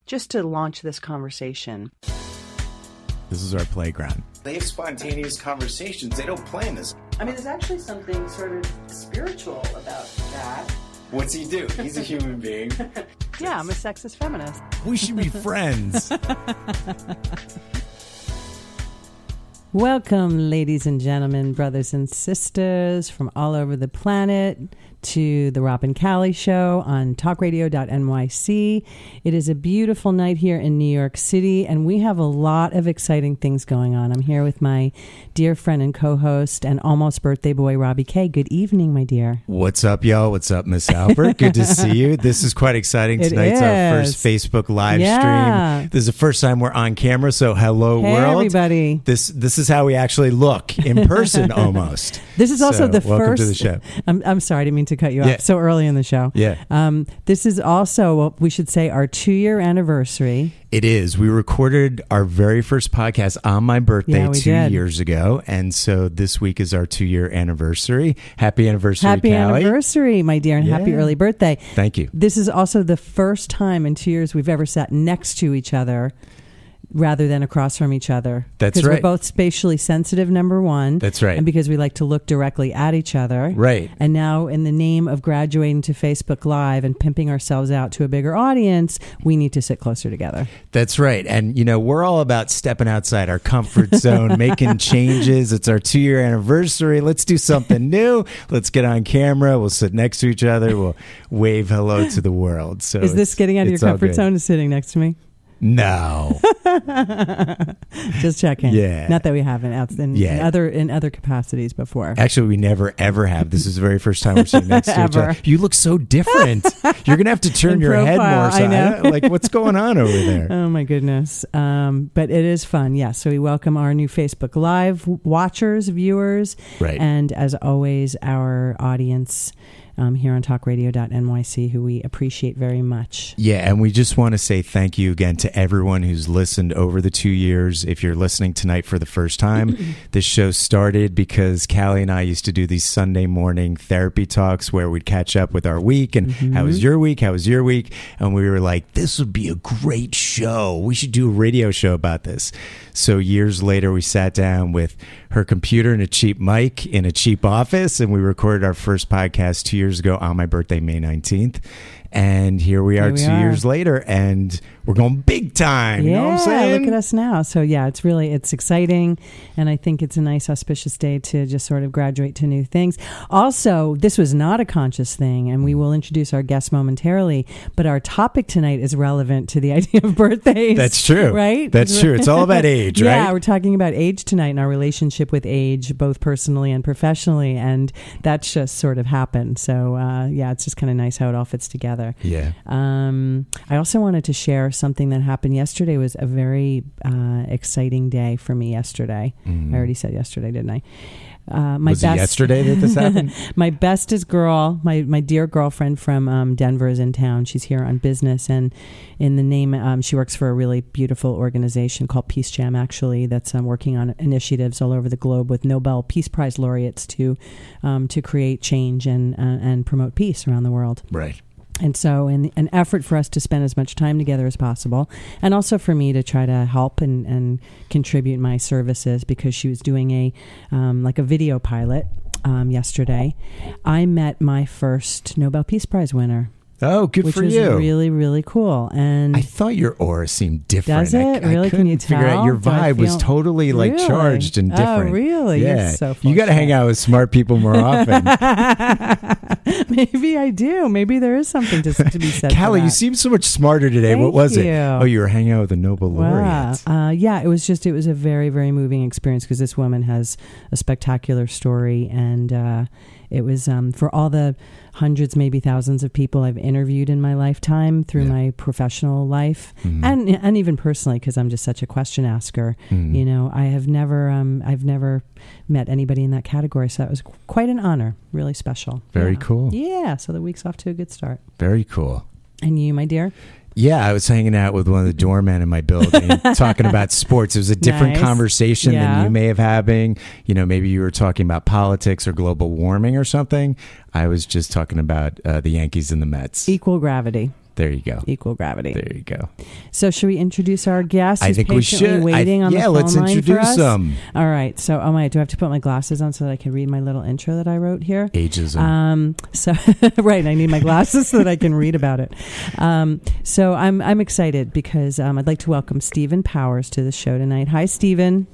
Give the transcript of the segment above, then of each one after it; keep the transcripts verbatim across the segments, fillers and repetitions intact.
just to launch this conversation. This is our playground. They have spontaneous conversations. They don't plan this. I mean, there's actually something sort of spiritual about that. What's he do? He's a human being. Yeah, I'm a sexist feminist. We should be friends. Welcome, ladies and gentlemen, brothers and sisters from all over the planet to the Rob and Callie Show on talk radio dot N Y C. It is a beautiful night here in New York City, and we have a lot of exciting things going on. I'm here with my dear friend and co-host and almost birthday boy, Robbie K. Good evening, my dear. What's up, y'all? What's up, Miss Albert? Good to see you. This is quite exciting. It Tonight's is. our first Facebook live Yeah. stream. This is the first time we're on camera, so hello, Hey, world. everybody. This this is how we actually look in person, almost. This is also So, the welcome first. to the show. I'm, I'm sorry, I didn't mean to cut you Yeah. off so early in the show. Yeah. Um, this is also, well, we should say, our two-year anniversary. It is. We recorded our very first podcast on my birthday Yeah, we two did. years ago, and so this week is our two-year anniversary. Happy anniversary, Happy Callie. anniversary, my dear, and happy Yeah. early birthday. Thank you. This is also the first time in two years we've ever sat next to each other rather than across from each other. That's Because right. we're both spatially sensitive, number one. That's right. And because we like to look directly at each other. Right. And now, in the name of graduating to Facebook Live and pimping ourselves out to a bigger audience, we need to sit closer together. That's right. And, you know, we're all about stepping outside our comfort zone, making changes. It's our two-year anniversary. Let's do something new. Let's get on camera. We'll sit next to each other. We'll wave hello to the world. So Is this it's- getting out of your it's all comfort good. zone to sitting next to me? No. Just checking. Yeah. Not that we haven't out in, Yeah. in other in other capacities before. Actually, we never, ever have. This is the very first time we're sitting next to each Ever. other. You look so different. You're going to have to turn In your head profile, more. I So know. I- like, what's going on over there? Oh my goodness. Um, but it is fun. Yes. Yeah, so we welcome our new Facebook Live watchers, viewers, Right. and as always, our audience um, here on talk radio dot N Y C, who we appreciate very much. Yeah, and we just want to say thank you again to everyone who's listened over the two years. If you're listening tonight for the first time, this show started because Callie and I used to do these Sunday morning therapy talks where we'd catch up with our week and how was your week, how was your week? And we were like, this would be a great show. We should do a radio show about this. So years later, we sat down with her computer and a cheap mic in a cheap office, and we recorded our first podcast two years ago on my birthday, May nineteenth. And here we are Here we two are. years later, and we're going big time. Yeah, You know what I'm saying? look at us now. So yeah, it's really, it's exciting. And I think it's a nice auspicious day to just sort of graduate to new things. Also, this was not a conscious thing, and we will introduce our guest momentarily, but our topic tonight is relevant to the idea of birthdays. That's true. Right? That's true. It's all about age, right? Yeah, we're talking about age tonight and our relationship with age, both personally and professionally. And that's just sort of happened. So uh, yeah, it's just kind of nice how it all fits together. Yeah. Um, I also wanted to share something that happened yesterday. Was a very uh, exciting day for me yesterday. Mm. I already said yesterday, didn't I? Uh, my Was it yesterday that this happened? My bestest girl, my, my dear girlfriend from um, Denver is in town. She's here on business, and in the name, um, she works for a really beautiful organization called Peace Jam, actually, that's um, working on initiatives all over the globe with Nobel Peace Prize laureates to um, to create change and uh, and promote peace around the world. Right. And so in an effort for us to spend as much time together as possible, and also for me to try to help and, and contribute my services, because she was doing a um, like a video pilot um, yesterday, I met my first Nobel Peace Prize winner. Oh, good which for was you. really, really cool. And I thought your aura seemed different. Does it? I, Really? I Can you couldn't figure out. tell? Your Do I vibe was feel- totally like Really? charged and Oh, different. really? You're Yeah. so full you got to of hang shit. out with smart people more often. maybe I do. Maybe there is something to, to be said. Callie, for you that. seem so much smarter today. Thank what was it? you. Oh, you were hanging out with a Nobel laureate. Wow. Uh, yeah, it was just, it was a very, very moving experience, because this woman has a spectacular story. And uh, it was um, for all the hundreds, maybe thousands of people I've interviewed in my lifetime through Yeah. my professional life, Mhm. and and even personally, because I'm just such a question asker. Mhm. You know, I have never, um, I've never met anybody in that category. So that was quite an honor, really special. Very Yeah. cool. Yeah, so the week's off to a good start. Very cool. And you, my dear? Yeah, I was hanging out with one of the doormen in my building talking about sports. It was a different Nice. conversation Yeah. than you may have having. You know, maybe you were talking about politics or global warming or something. I was just talking about uh, the Yankees and the Mets. Equal gravity. There you go. Equal gravity. There you go. So should we introduce our guest? I who's think we patiently should. Waiting I, on yeah, the phone let's line for introduce us? them. All right. So, oh my, do I have to put my glasses on so that I can read my little intro that I wrote here? Ageism. Um, so, right, I need my glasses so that I can read about it. Um, so I'm I'm excited because um, I'd like to welcome Stephen Powers to the show tonight. Hi, Stephen.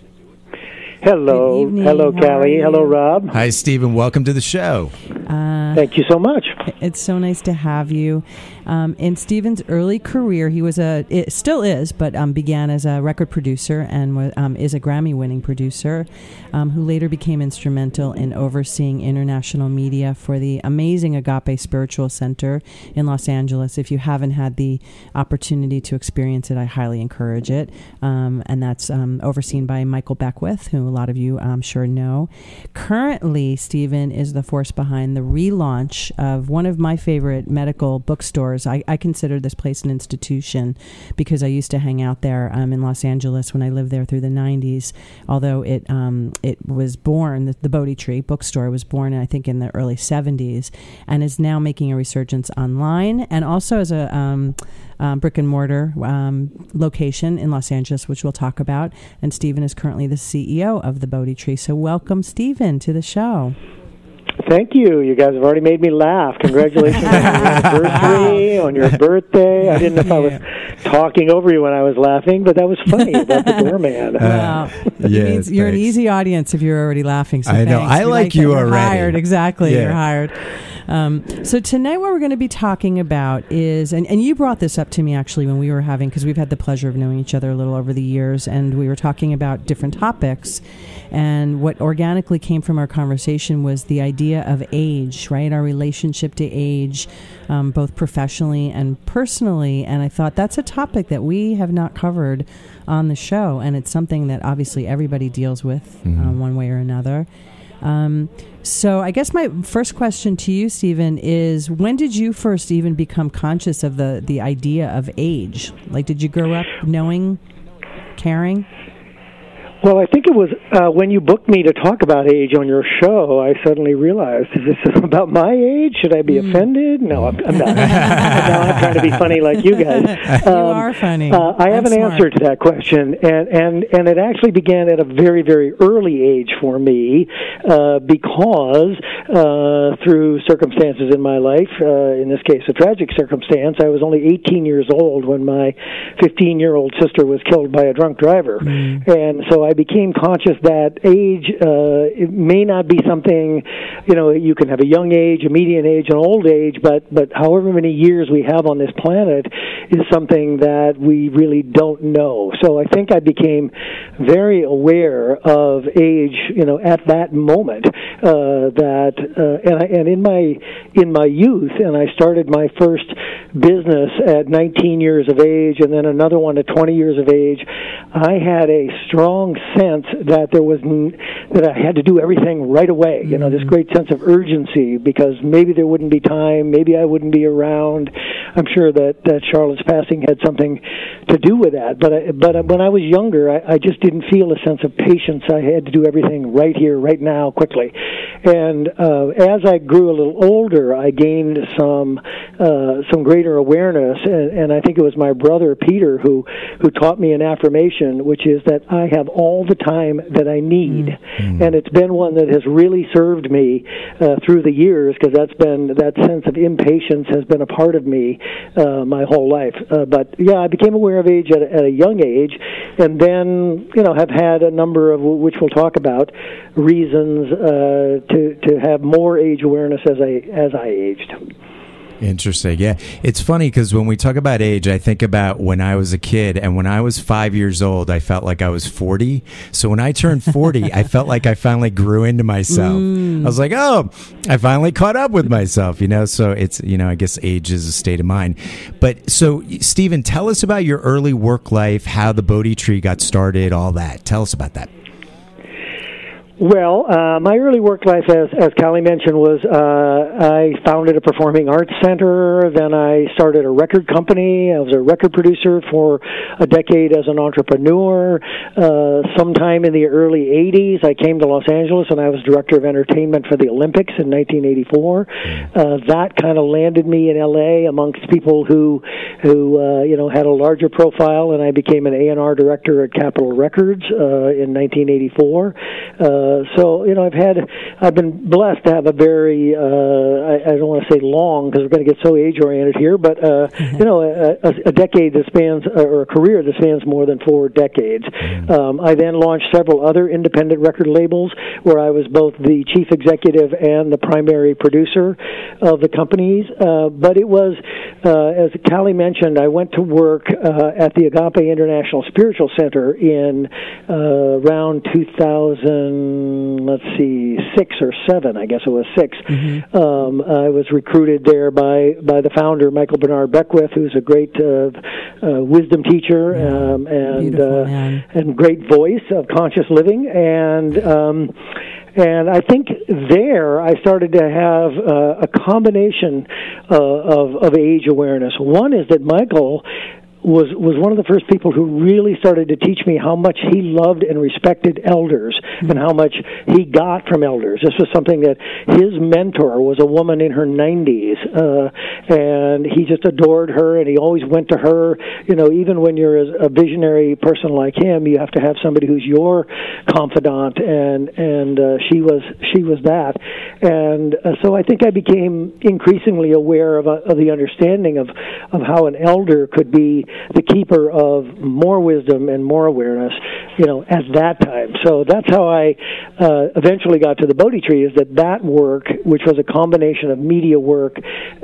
Hello. Good evening. Hello, How Callie. are you? Hello, Rob. Hi, Stephen. Welcome to the show. Uh, Thank you so much. It's so nice to have you. Um, in Stephen's early career, he was a, it still is, but um, began as a record producer and was, um, is a Grammy-winning producer um, who later became instrumental in overseeing international media for the amazing Agape Spiritual Center in Los Angeles. If you haven't had the opportunity to experience it, I highly encourage it. Um, and that's um, overseen by Michael Beckwith, who a lot of you I'm sure know. Currently, Stephen is the force behind the relaunch of one of my favorite medical bookstores. I, I consider this place an institution because I used to hang out there um, in Los Angeles when I lived there through the nineties. Although it um, it was born, the, the Bodhi Tree bookstore was born, I think, in the early seventies, and is now making a resurgence online and also as a um, um, brick and mortar um, location in Los Angeles, which we'll talk about. And Stephen is currently the C E O of the Bodhi Tree. So welcome, Stephen, to the show. Thank you. You guys have already made me laugh. Congratulations on your anniversary, on your birthday. I didn't know if I was talking over you when I was laughing, but that was funny about the doorman. Well, it yeah, means you're an thanks. easy audience if you're already laughing. So I know. thanks. I We like it. you You're already. Hired. Exactly. Yeah. You're hired. Um, so tonight what we're going to be talking about is, and, and you brought this up to me actually when we were having, because we've had the pleasure of knowing each other a little over the years, and we were talking about different topics. And what organically came from our conversation was the idea of age, right? Our relationship to age, um, both professionally and personally. And I thought that's a topic that we have not covered on the show. And it's something that obviously everybody deals with Mm-hmm. um, one way or another. Um, so I guess my first question to you, Stephen, is when did you first even become conscious of the, the idea of age? Like, did you grow up knowing, caring? Well, I think it was uh, when you booked me to talk about age on your show, I suddenly realized, is this about my age? Should I be mm. offended? No, I'm, I'm not. Now I'm trying to be funny like you guys. Um, you are funny. Uh, I have I'm an smart. answer to that question, and, and, and it actually began at a very, very early age for me uh, because uh, through circumstances in my life, uh, in this case a tragic circumstance, I was only eighteen years old when my fifteen-year-old sister was killed by a drunk driver. Mm. And so I I became conscious that age uh, it may not be something, you know, you can have a young age, a median age, an old age, but, but however many years we have on this planet is something that we really don't know. So I think I became very aware of age, you know, at that moment. Uh, that uh, and, I, and in my in my youth, and I started my first business at nineteen years of age, and then another one at twenty years of age. I had a strong sense that there was n- that I had to do everything right away. You know, this great sense of urgency because maybe there wouldn't be time, maybe I wouldn't be around. I'm sure that, that Charlotte's passing had something to do with that. But I, but when I was younger, I, I just didn't feel a sense of patience. I had to do everything right here, right now, quickly. And uh, as I grew a little older, I gained some uh, some greater awareness, and, and I think it was my brother Peter who who taught me an affirmation, which is that I have all the time that I need, mm-hmm. and it's been one that has really served me uh, through the years because that's been that sense of impatience has been a part of me uh, my whole life. Uh, but yeah, I became aware of age at a, at a young age, and then you know have had a number of which we'll talk about reasons uh, to to have more age awareness as I as I aged. Interesting. Yeah. It's funny because when we talk about age, I think about when I was a kid, and when I was five years old, I felt like I was forty. So when I turned forty, I felt like I finally grew into myself. Mm. I was like, oh, I finally caught up with myself, you know? So it's, you know, I guess age is a state of mind. But so, Stephen, tell us about your early work life, how the Bodhi Tree got started, all that. Tell us about that. Well, uh, my early work life, as as Callie mentioned, was uh, I founded a performing arts center. Then I started a record company. I was a record producer for a decade as an entrepreneur. Uh, sometime in the early eighties, I came to Los Angeles, and I was director of entertainment for the Olympics in nineteen eighty-four. Uh, that kind of landed me in L A amongst people who who uh, you know had a larger profile, and I became an A and R director at Capitol Records uh, in nineteen eighty-four. Uh, so you know, I've had, I've been blessed to have a very, uh, I, I don't want to say long because we're going to get so age oriented here, but uh, you know, a, a, a decade that spans, or a career that spans more than four decades. Um, I then launched several other independent record labels where I was both the chief executive and the primary producer of the companies. Uh, but it was, uh, as Callie mentioned, I went to work uh, at the Agape International Spiritual Center in uh, around two thousand. Let's see, six or seven, I guess it was six. Mm-hmm. Um, I was recruited there by, by the founder, Michael Bernard Beckwith, who's a great uh, uh, wisdom teacher yeah. um, and Beautiful, uh, and great voice of conscious living. And um, and I think there I started to have uh, a combination uh, of, of age awareness. One is that Michael was was one of the first people who really started to teach me how much he loved and respected elders mm-hmm. and how much he got from elders. This was something that his mentor was a woman in her nineties, uh, and he just adored her, and he always went to her. You know, even when you're a visionary person like him, you have to have somebody who's your confidant, and and uh, she was she was that. And uh, so I think I became increasingly aware of, uh, of the understanding of, of how an elder could be the keeper of more wisdom and more awareness, you know, at that time. So that's how I uh, eventually got to the Bodhi Tree, is that that work, which was a combination of media work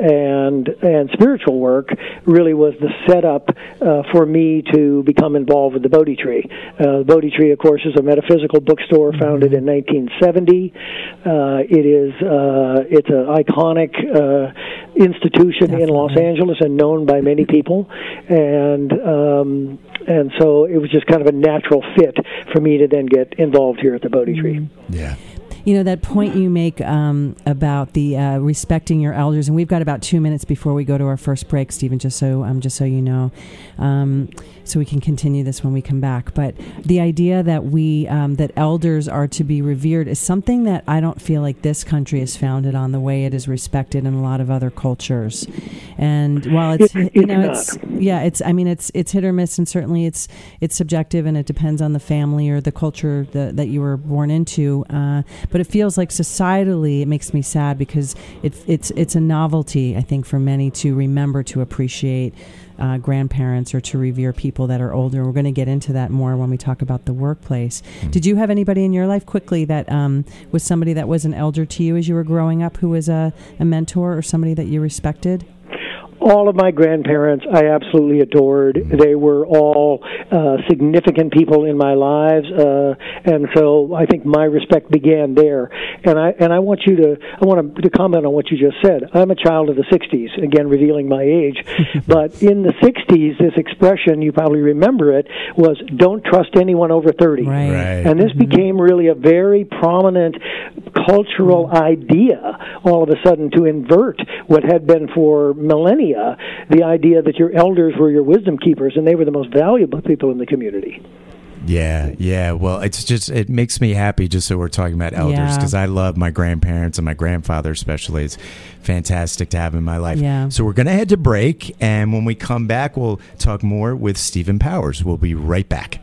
and and spiritual work, really was the setup uh, for me to become involved with the Bodhi Tree. Uh, the Bodhi Tree, of course, is a metaphysical bookstore founded in nineteen seventy. Uh, it is uh, it's an iconic uh, institution Definitely. in Los Angeles and known by many people. And And um, and so it was just kind of a natural fit for me to then get involved here at the Bodhi Tree. Yeah. You know, that point you make um, about the uh, respecting your elders, and we've got about two minutes before we go to our first break, Stephen, just so um, just so you know, um, so we can continue this when we come back. But the idea that we um, that elders are to be revered is something that I don't feel like this country is founded on the way it is respected in a lot of other cultures. And while it's, it's you know it's, it's yeah it's I mean it's it's hit or miss, and certainly it's it's subjective, and it depends on the family or the culture that, that you were born into. Uh, but But it feels like societally, it makes me sad because it, it's it's a novelty, I think, for many to remember to appreciate uh, grandparents or to revere people that are older. We're going to get into that more when we talk about the workplace. Mm-hmm. Did you have anybody in your life quickly that um, was somebody that was an elder to you as you were growing up, who was a, a mentor or somebody that you respected? All of my grandparents I absolutely adored. They were all uh, significant people in my lives, uh, and so I think my respect began there. And I and I want you to I want to, to comment on what you just said. I'm a child of the sixties, again revealing my age. But in the sixties, this expression, you probably remember it, was "Don't trust anyone over thirty." Right. Right. And this mm-hmm. became really a very prominent cultural mm-hmm. idea all of a sudden to invert what had been for millennia the idea that your elders were your wisdom keepers and they were the most valuable people in the community. Yeah, yeah. Well, it's just, it makes me happy just so we're talking about elders, because yeah. I love my grandparents and my grandfather especially. It's fantastic to have in my life. Yeah. So we're going to head to break, and when we come back, we'll talk more with Stephen Powers. We'll be right back.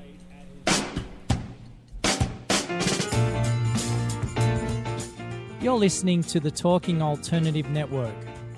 You're listening to the Talking Alternative Network.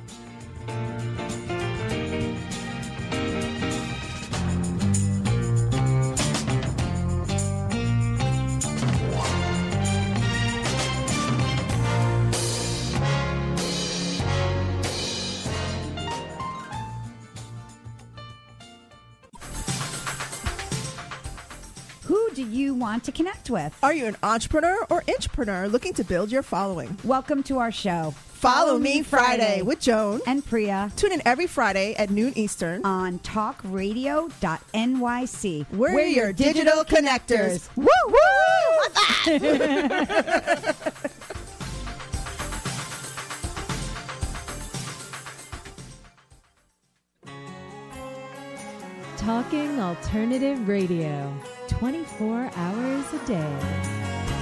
Do you want to connect with? Are you an entrepreneur or intrapreneur looking to build your following? Welcome to our show. Follow, Follow Me Friday, Friday with Joan and Priya. Tune in every Friday at noon Eastern on talk radio dot N Y C. We're, We're your digital connectors. connectors. Woo woo! Talking Alternative Radio, twenty-four hours a day.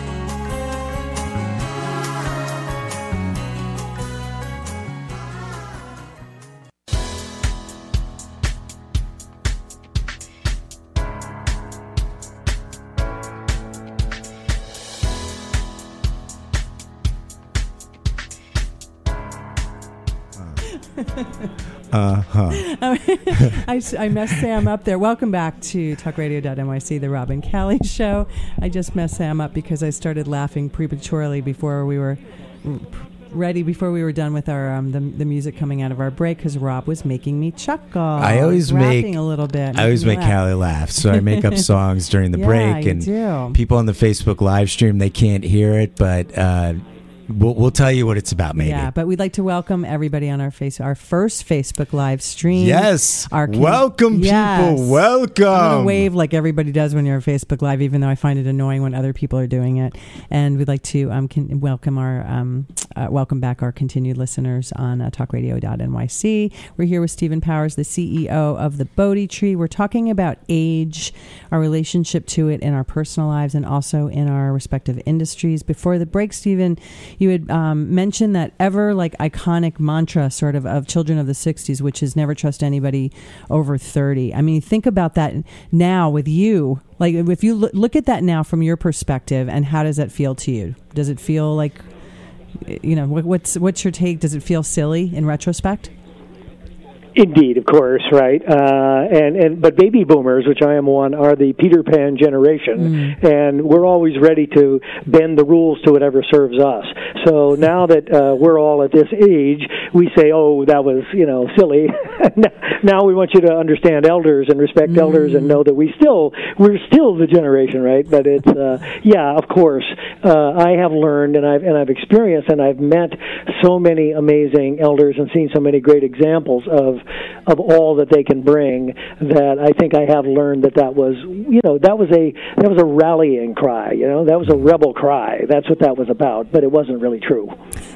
Uh-huh. I, I messed Sam up there. Welcome back to talk radio dot N Y C, the Rob and Callie Show. I just messed Sam up because I started laughing prematurely before we were ready, before we were done with our um, the, the music coming out of our break, because Rob was making me chuckle. I always rapping make a little bit. I always make laugh. Callie laugh, so I make up songs during the Yeah, break, you and do. people on the Facebook live stream, they can't hear it, but uh, we'll, we'll tell you what it's about. Maybe. Yeah, but we'd like to welcome everybody on our face, our first Facebook live stream. Yes. Our con- welcome, Yes. people. Welcome. I'm going to wave like everybody does when you're on Facebook Live, even though I find it annoying when other people are doing it. And we'd like to um, con- welcome our um, uh, welcome back our continued listeners on uh, talk radio dot N Y C. We're here with Stephen Powers, the C E O of the Bodhi Tree. We're talking about age, our relationship to it in our personal lives and also in our respective industries. Before the break, Stephen, you had um, mentioned that ever like iconic mantra sort of of children of the sixties, which is never trust anybody over thirty. I mean, think about that now with you. Like, if you look, look at that now from your perspective, and how does that feel to you? Does it feel like, you know, what, what's what's your take? Does it feel silly in retrospect? Indeed, of course, right. Uh, and, and but baby boomers, which I am one, are the Peter Pan generation, mm. and we're always ready to bend the rules to whatever serves us. So now that uh, we're all at this age, we say, "Oh, that was you know silly." Now we want you to understand elders and respect mm. elders, and know that we still we're still the generation, right? But it's uh, yeah, of course. Uh, I have learned, and I've and I've experienced, and I've met so many amazing elders, and seen so many great examples of. of all that they can bring, that I think I have learned that that was, you know, that was a that was a rallying cry, you know, that was a rebel cry. That's what that was about, but it wasn't really true.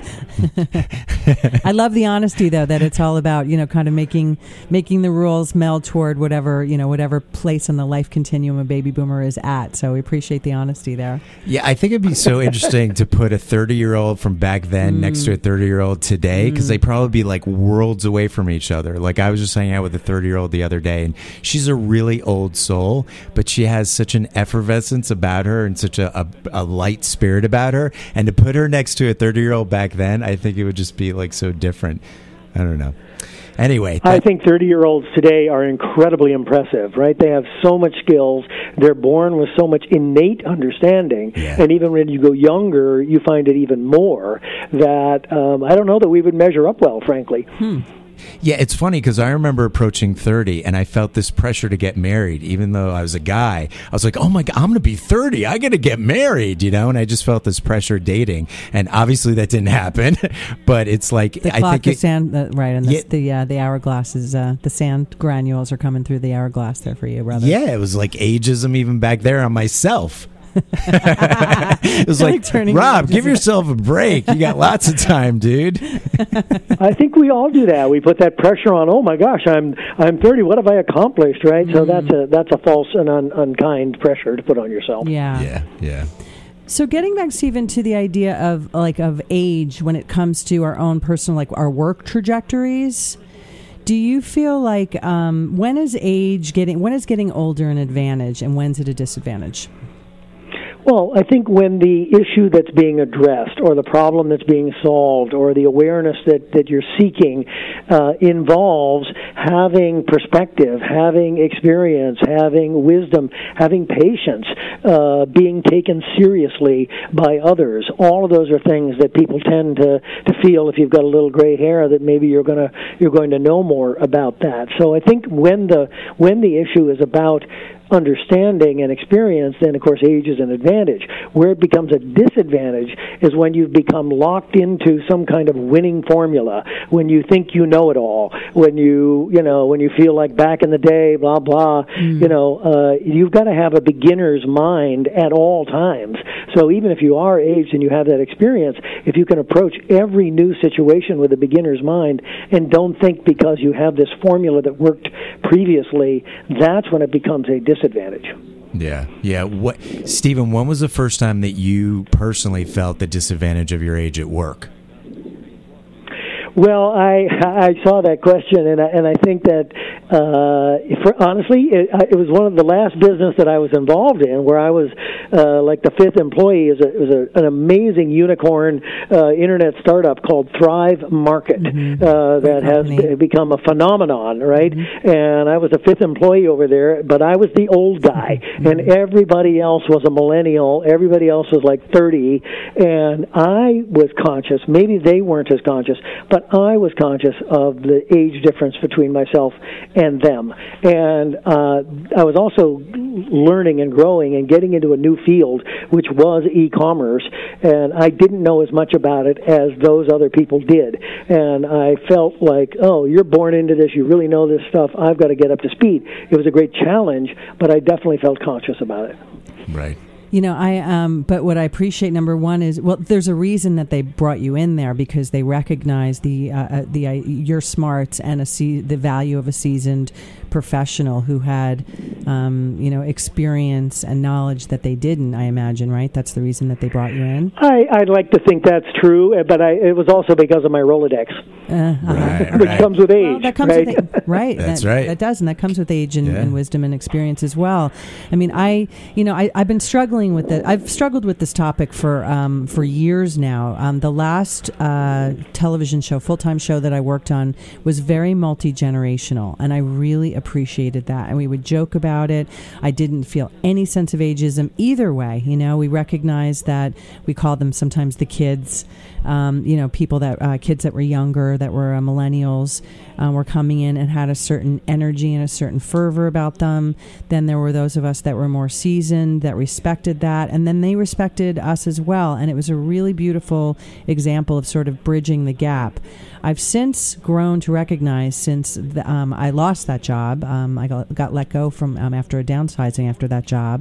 I love the honesty, though, that it's all about, you know, kind of making making the rules meld toward whatever, you know, whatever place in the life continuum a baby boomer is at. So we appreciate the honesty there. Yeah, I think it'd be so interesting to put a thirty-year-old from back then mm. next to a thirty-year-old today, because mm. they'd probably be like worlds away from each other. Like, I was just hanging out with a thirty-year-old the other day, and she's a really old soul, but she has such an effervescence about her and such a, a, a light spirit about her. And to put her next to a thirty-year-old back then, I think it would just be like so different. I don't know. Anyway, I think thirty-year-olds today are incredibly impressive, right? They have so much skills. They're born with so much innate understanding. Yeah. And even when you go younger, you find it even more that um, I don't know that we would measure up well, frankly. Hmm. Yeah, it's funny because I remember approaching thirty and I felt this pressure to get married, even though I was a guy. I was like, oh my God, I'm going to be thirty. I got to get married, you know? And I just felt this pressure dating. And obviously that didn't happen. But it's like, the I clock, think the it, sand, uh, right, and the yeah, the, uh, the hourglass is, uh, the sand granules are coming through the hourglass there for you, brother. Yeah, it was like ageism even back there on myself. It was like, like Rob, give yourself a break. You got lots of time, dude. I think we all do that. We put that pressure on. Oh my gosh, I'm I'm thirty. What have I accomplished? Right. Mm. So that's a that's a false and un, unkind pressure to put on yourself. Yeah. Yeah. Yeah. So getting back, Stephen, to the idea of like of age when it comes to our own personal, like our work trajectories. Do you feel like um, when is age getting when is getting older an advantage and when's it a disadvantage? Well, I think when the issue that's being addressed or the problem that's being solved or the awareness that, that you're seeking uh, involves having perspective, having experience, having wisdom, having patience, uh, being taken seriously by others, all of those are things that people tend to, to feel if you've got a little gray hair that maybe you're gonna you're going to know more about that. So I think when the when the issue is about understanding and experience, then of course age is an advantage. Where it becomes a disadvantage is when you've become locked into some kind of winning formula, when you think you know it all, when you, you know, when you feel like back in the day, blah, blah, mm. you know, uh, you've got to have a beginner's mind at all times. So even if you are aged and you have that experience, if you can approach every new situation with a beginner's mind and don't think because you have this formula that worked previously, that's when it becomes a disadvantage. Yeah, yeah. What, Stephen, when was the first time that you personally felt the disadvantage of your age at work? Well, I I saw that question, and I, and I think that, uh, for, honestly, it, it was one of the last business that I was involved in, where I was uh, like the fifth employee. It was, a, it was a, an amazing unicorn uh, internet startup called Thrive Market mm-hmm. uh, that has become a phenomenon, right? Mm-hmm. And I was the fifth employee over there, but I was the old guy, mm-hmm. and everybody else was a millennial. Everybody else was like thirty, and I was conscious. Maybe they weren't as conscious, but I was conscious of the age difference between myself and them. And uh, I was also learning and growing and getting into a new field, which was e-commerce, and I didn't know as much about it as those other people did. And I felt like, oh, you're born into this, you really know this stuff, I've got to get up to speed. It was a great challenge, but I definitely felt conscious about it. Right. You know, I um, but what I appreciate, number one, is well, there's a reason that they brought you in there, because they recognize the uh, the uh, your smarts and a se- the value of a seasoned professional who had um, you know experience and knowledge that they didn't. I imagine, right? That's the reason that they brought you in. I I'd like to think that's true, but I, it was also because of my Rolodex, uh, uh-huh. right, which right. comes with age. Well, that comes right? with age, right? That's that, right. That does, and that comes with age and, yeah. and wisdom and experience as well. I mean, I you know I, I've been struggling with it. I've struggled with this topic for um, for years now. Um, the last uh, television show, full-time show that I worked on was very multi-generational, and I really appreciated that. And we would joke about it. I didn't feel any sense of ageism either way. You know, we recognized that we called them sometimes the kids. Um, you know, people that uh, kids that were younger, that were uh, millennials, uh, were coming in and had a certain energy and a certain fervor about them. Then there were those of us that were more seasoned that respected that, and then they respected us as well. And it was a really beautiful example of sort of bridging the gap. I've since grown to recognize, since the, um, I lost that job, um, I got, got let go from um, after a downsizing after that job,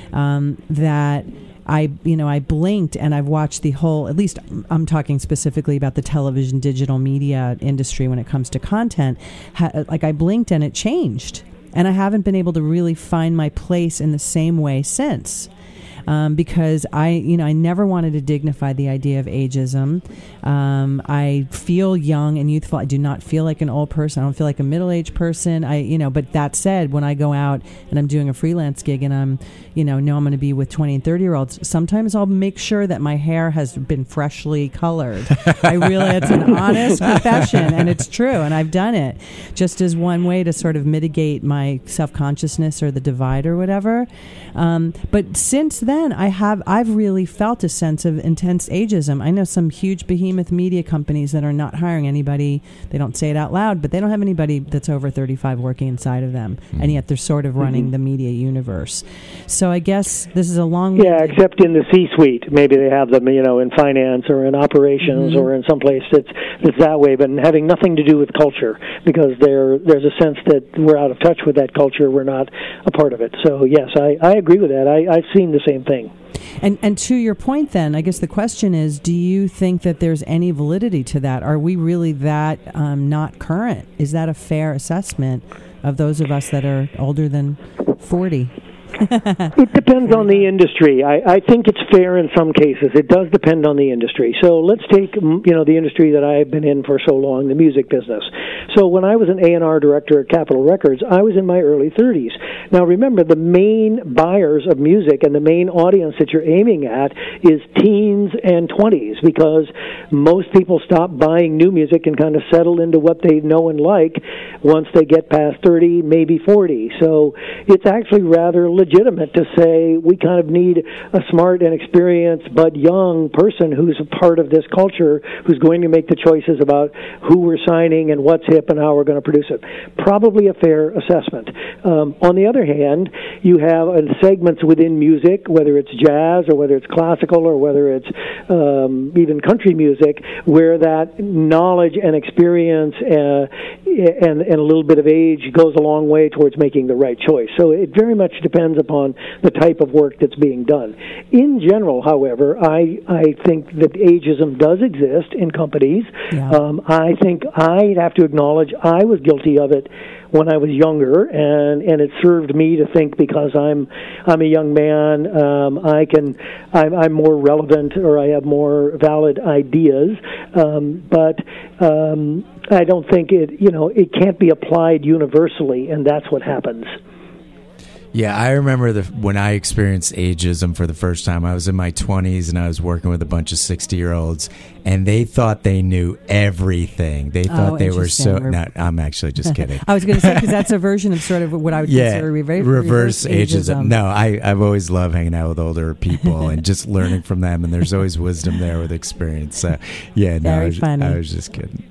um, that I, you know, I blinked and I've watched the whole, at least I'm talking specifically about the television digital media industry when it comes to content, ha- like I blinked and it changed. And I haven't been able to really find my place in the same way since. Um, because I, you know, I never wanted to dignify the idea of ageism. Um, I feel young and youthful. I do not feel like an old person. I don't feel like a middle-aged person. I, you know, but that said, when I go out and I'm doing a freelance gig and I'm, you know, know I'm going to be with twenty and thirty-year-olds, sometimes I'll make sure that my hair has been freshly colored. I really, it's an honest confession, and it's true, and I've done it just as one way to sort of mitigate my self-consciousness or the divide or whatever. Um, but since then, I have I've really felt a sense of intense ageism. I know some huge behemoth media companies that are not hiring anybody. They don't say it out loud, but they don't have anybody that's over thirty-five working inside of them, mm-hmm. and yet they're sort of running mm-hmm. the media universe. So I guess this is a long way. Yeah, except in the C-suite, maybe they have them, you know, in finance or in operations mm-hmm. or in some place that's that's that way, but having nothing to do with culture, because there there's a sense that we're out of touch with that culture. We're not a part of it. So yes, I, I agree with that. I, I've seen the same thing. And and to your point then, I guess the question is, do you think that there's any validity to that? Are we really that um, not current? Is that a fair assessment of those of us that are older than forty? It depends on the industry. I, I think it's fair in some cases. It does depend on the industry. So let's take, you know, the industry that I've been in for so long, the music business. So when I was an A and R director at Capitol Records, I was in my early thirties. Now remember, the main buyers of music and the main audience that you're aiming at is teens and twenties, because most people stop buying new music and kind of settle into what they know and like once they get past thirty, maybe forty. So it's actually rather legitimate to say we kind of need a smart and experienced but young person who's a part of this culture, who's going to make the choices about who we're signing and what's hip and how we're going to produce it. Probably a fair assessment. Um, on the other hand, you have uh, segments within music, whether it's jazz or whether it's classical or whether it's um, even country music, where that knowledge and experience uh, and, and a little bit of age goes a long way towards making the right choice. So it very much depends upon the type of work that's being done. In general, however, I, I think that ageism does exist in companies. Yeah. Um, I think I have to acknowledge I was guilty of it when I was younger, and, and it served me to think because I'm I'm a young man, um, I can I'm, I'm more relevant or I have more valid ideas. Um, but um, I don't think it you know it can't be applied universally, and that's what happens. Yeah, I remember the, when I experienced ageism for the first time. I was in my twenties and I was working with a bunch of sixty-year-olds, and they thought they knew everything. They thought Oh, they were so... interesting. No, I'm actually just kidding. I was going to say, because that's a version of sort of what I would Yeah, consider reverse, reverse ageism. ageism. No, I, I've always loved hanging out with older people and just learning from them, and there's always wisdom there with experience. So, yeah, no, Very I was, funny. I was just kidding.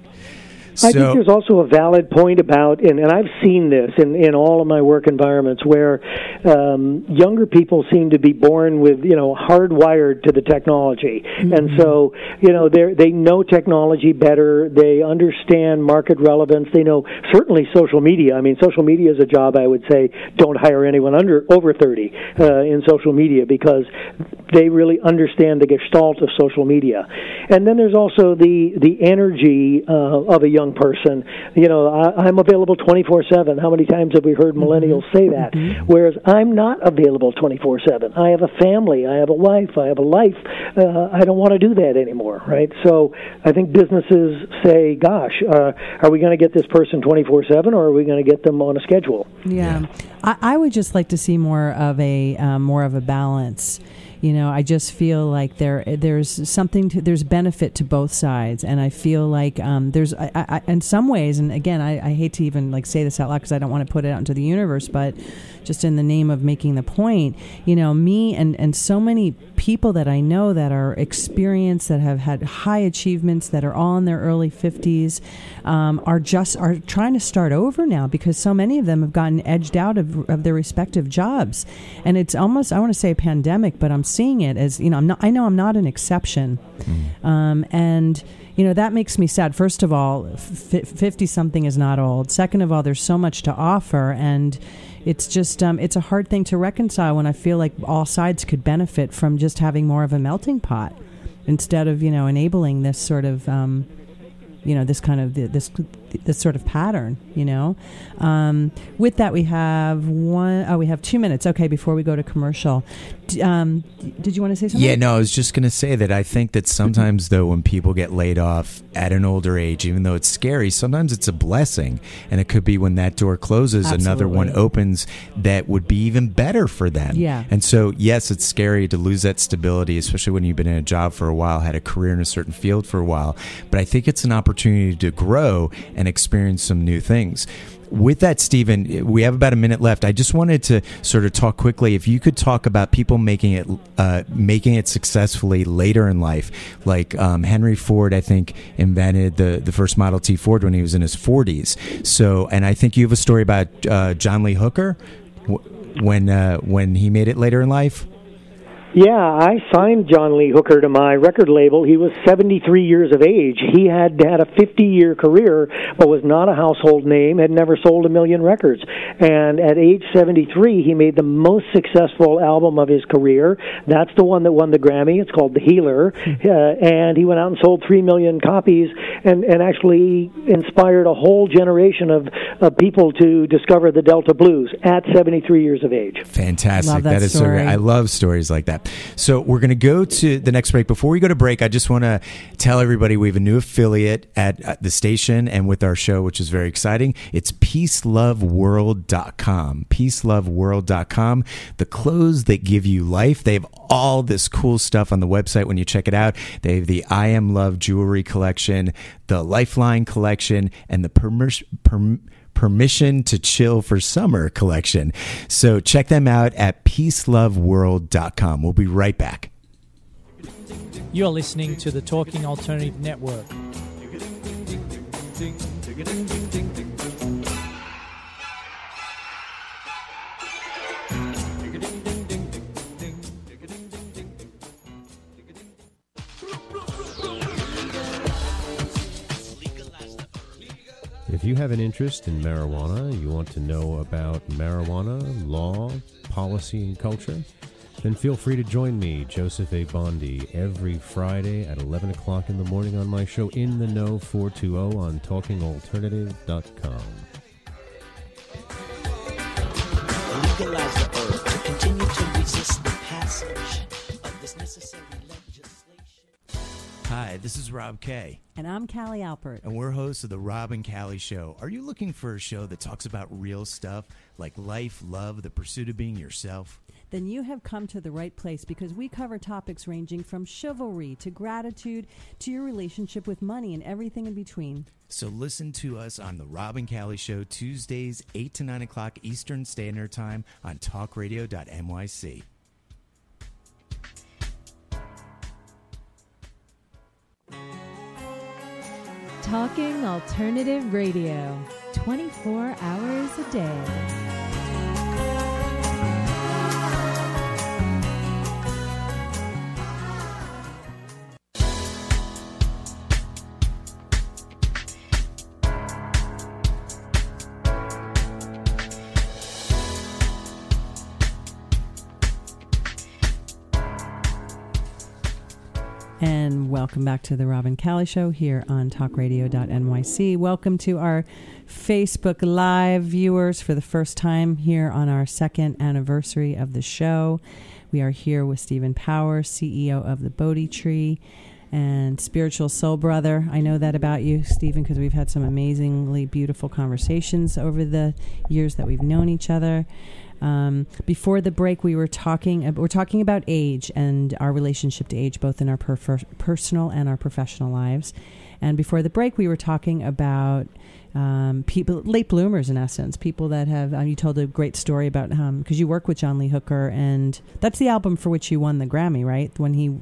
I So, think there's also a valid point about, and, and I've seen this in, in all of my work environments, where um, younger people seem to be born with, you know, hardwired to the technology. Mm-hmm. And so, you know, they they know technology better. They understand market relevance. They know certainly social media. I mean, social media is a job, I would say, don't hire anyone under over thirty uh, in social media, because they really understand the gestalt of social media. And then there's also the, the energy uh, of a young person. You know, I, I'm available twenty-four seven. How many times have we heard millennials mm-hmm. say that? Mm-hmm. Whereas I'm not available twenty-four seven. I have a family. I have a wife. I have a life. Uh, I don't want to do that anymore, right? So I think businesses say, gosh, uh, are we going to get this person twenty-four seven, or are we going to get them on a schedule? Yeah. yeah. I, I would just like to see more of a um, more of a balance. You know, I just feel like there there's something to, there's benefit to both sides, and I feel like um, there's I, I, in some ways, and again, I, I hate to even like say this out loud because I don't want to put it out into the universe, but just in the name of making the point, you know, me and, and so many people that I know that are experienced, that have had high achievements, that are all in their early fifties, um, are just are trying to start over now because so many of them have gotten edged out of, of their respective jobs, and it's almost, I want to say a pandemic, but I'm seeing it as, you know, I'm not, I know I'm not an exception. Mm. Um, and, you know, that makes me sad. First of all, fifty something is not old. Second of all, there's so much to offer, and it's just, um, it's a hard thing to reconcile when I feel like all sides could benefit from just having more of a melting pot instead of, you know, enabling this sort of, um, you know, this kind of, this this sort of pattern, you know. Um, with that, we have one, oh, we have two minutes. Okay, before we go to commercial. D- um, did you want to say something? Yeah, no, I was just going to say that I think that sometimes, though, when people get laid off at an older age, even though it's scary, sometimes it's a blessing. And it could be when that door closes, Absolutely. Another one opens that would be even better for them. Yeah. And so, yes, it's scary to lose that stability, especially when you've been in a job for a while, had a career in a certain field for a while. But I think it's an opportunity to grow and experience some new things. With that, Stephen, we have about a minute left. I just wanted to sort of talk quickly. If you could talk about people making it, uh, making it successfully later in life, like um, Henry Ford, I think invented the the first Model T Ford when he was in his forties. So, and I think you have a story about uh, John Lee Hooker when uh, when he made it later in life. Yeah, I signed John Lee Hooker to my record label. He was seventy-three years of age. He had had a fifty-year career, but was not a household name, had never sold a million records. And at age seventy-three, he made the most successful album of his career. That's the one that won the Grammy. It's called The Healer. Uh, and he went out and sold three million copies and, and actually inspired a whole generation of, of people to discover the Delta Blues at seventy-three years of age. Fantastic. Love that that is story. so great. I love stories like that. So we're going to go to the next break. Before we go to break, I just want to tell everybody we have a new affiliate at, at the station and with our show, which is very exciting. It's peace love world dot com. peace love world dot com. The clothes that give you life. They have all this cool stuff on the website when you check it out. They have the I Am Love jewelry collection, the Lifeline collection, and the Permission perm- Permission to Chill for Summer collection. So check them out at peace love world dot com. We'll be right back. You're listening to the Talking Alternative Network. you have an interest in marijuana, you want to know about marijuana, law, policy, and culture, then feel free to join me, Joseph A. Bondi, every Friday at eleven o'clock in the morning on my show In the Know four two zero on talking alternative dot com. Legalize the herb to continue to resist the passage of this necessary legislation. Hi, this is Rob Kay. And I'm Callie Alpert. And we're hosts of The Rob and Callie Show. Are you looking for a show that talks about real stuff like life, love, the pursuit of being yourself? Then you have come to the right place, because we cover topics ranging from chivalry to gratitude to your relationship with money and everything in between. So listen to us on The Rob and Callie Show, Tuesdays, eight to nine o'clock Eastern Standard Time on talk radio dot N Y C. Talking Alternative Radio, twenty-four hours a day. And welcome back to the Rob and Callie Show here on talk radio dot N Y C. Welcome to our Facebook Live viewers for the first time here on our second anniversary of the show. We are here with Stephen Power, C E O of the Bodhi Tree and spiritual soul brother. I know that about you, Stephen, because we've had some amazingly beautiful conversations over the years that we've known each other. Um, before the break, we were talking. We're talking about age and our relationship to age, both in our per- personal and our professional lives. And before the break, we were talking about um, people, late bloomers, in essence, people that have. Uh, you told a great story about because um, you work with John Lee Hooker, and that's the album for which you won the Grammy, right? When he.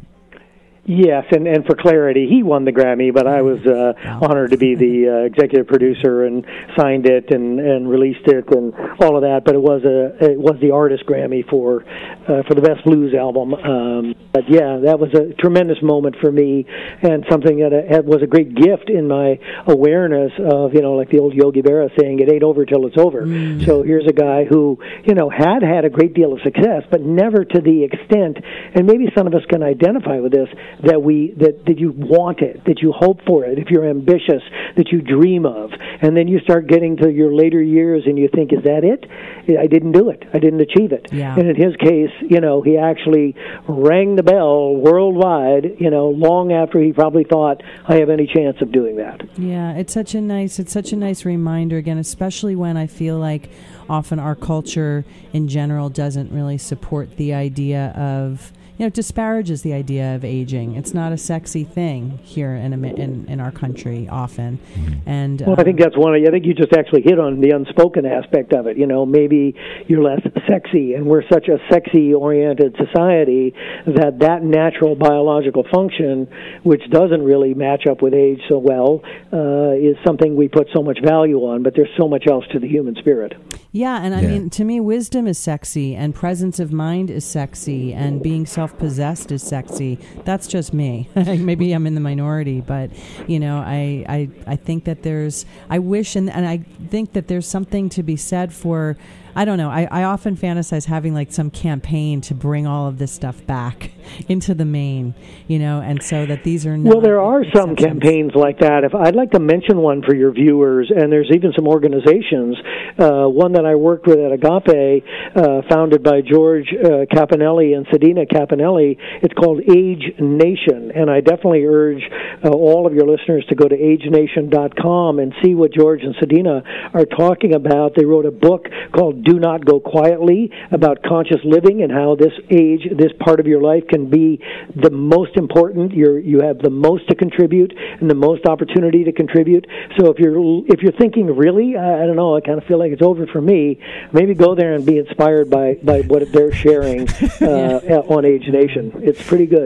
Yes, and, and for clarity, he won the Grammy, but I was uh, wow. honored to be the uh, executive producer and signed it and, and released it and all of that. But it was a it was the artist Grammy for uh, for the best blues album. Um, but yeah, that was a tremendous moment for me, and something that uh, was a great gift in my awareness of, you know, like the old Yogi Berra saying, "It ain't over till it's over." Mm. So here's a guy who, you know, had had a great deal of success, but never to the extent, and maybe some of us can identify with this, that we that, that you want it, that you hope for it, if you're ambitious, that you dream of. And then you start getting to your later years and you think, is that it? I didn't do it. I didn't achieve it. Yeah. And in his case, you know, he actually rang the bell worldwide, you know, long after he probably thought, I have any chance of doing that. Yeah, it's such a nice, it's such a nice reminder, again, especially when I feel like often our culture in general doesn't really support the idea of, you know, disparages the idea of aging. It's not a sexy thing here in in, in our country often. And well, um, I think that's one of, I think you just actually hit on the unspoken aspect of it. You know, maybe you're less sexy, and we're such a sexy-oriented society that that natural biological function, which doesn't really match up with age so well, uh, is something we put so much value on, but there's so much else to the human spirit. Yeah, and I yeah. mean, to me, wisdom is sexy, and presence of mind is sexy, and being self-possessed is sexy. That's just me. Maybe I'm in the minority, but, you know, I, I, I think that there's, I wish, and, and I think that there's something to be said for, I don't know, I, I often fantasize having like some campaign to bring all of this stuff back into the main, you know, and so that these are not... Well, there are some campaigns like that. If I'd like to mention one for your viewers, and there's even some organizations, uh, one that I worked with at Agape, uh, founded by George uh, Caponelli and Sedina Caponelli. It's called Age Nation, and I definitely urge uh, all of your listeners to go to age nation dot com and see what George and Sedina are talking about. They wrote a book called Do Not Go Quietly, about conscious living and how this age, this part of your life can be the most important. You're, you have the most to contribute and the most opportunity to contribute. So if you're if you're thinking, really, I, I don't know, I kind of feel like it's over for me, maybe go there and be inspired by, by what they're sharing uh, yeah. on Age Nation. It's pretty good.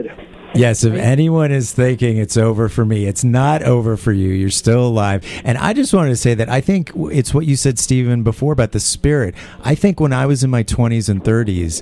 Yes, if Right? anyone is thinking it's over for me, it's not over for you. You're still alive. And I just wanted to say that I think it's what you said, Stephen, before about the spirit. I think when I was in my twenties and thirties,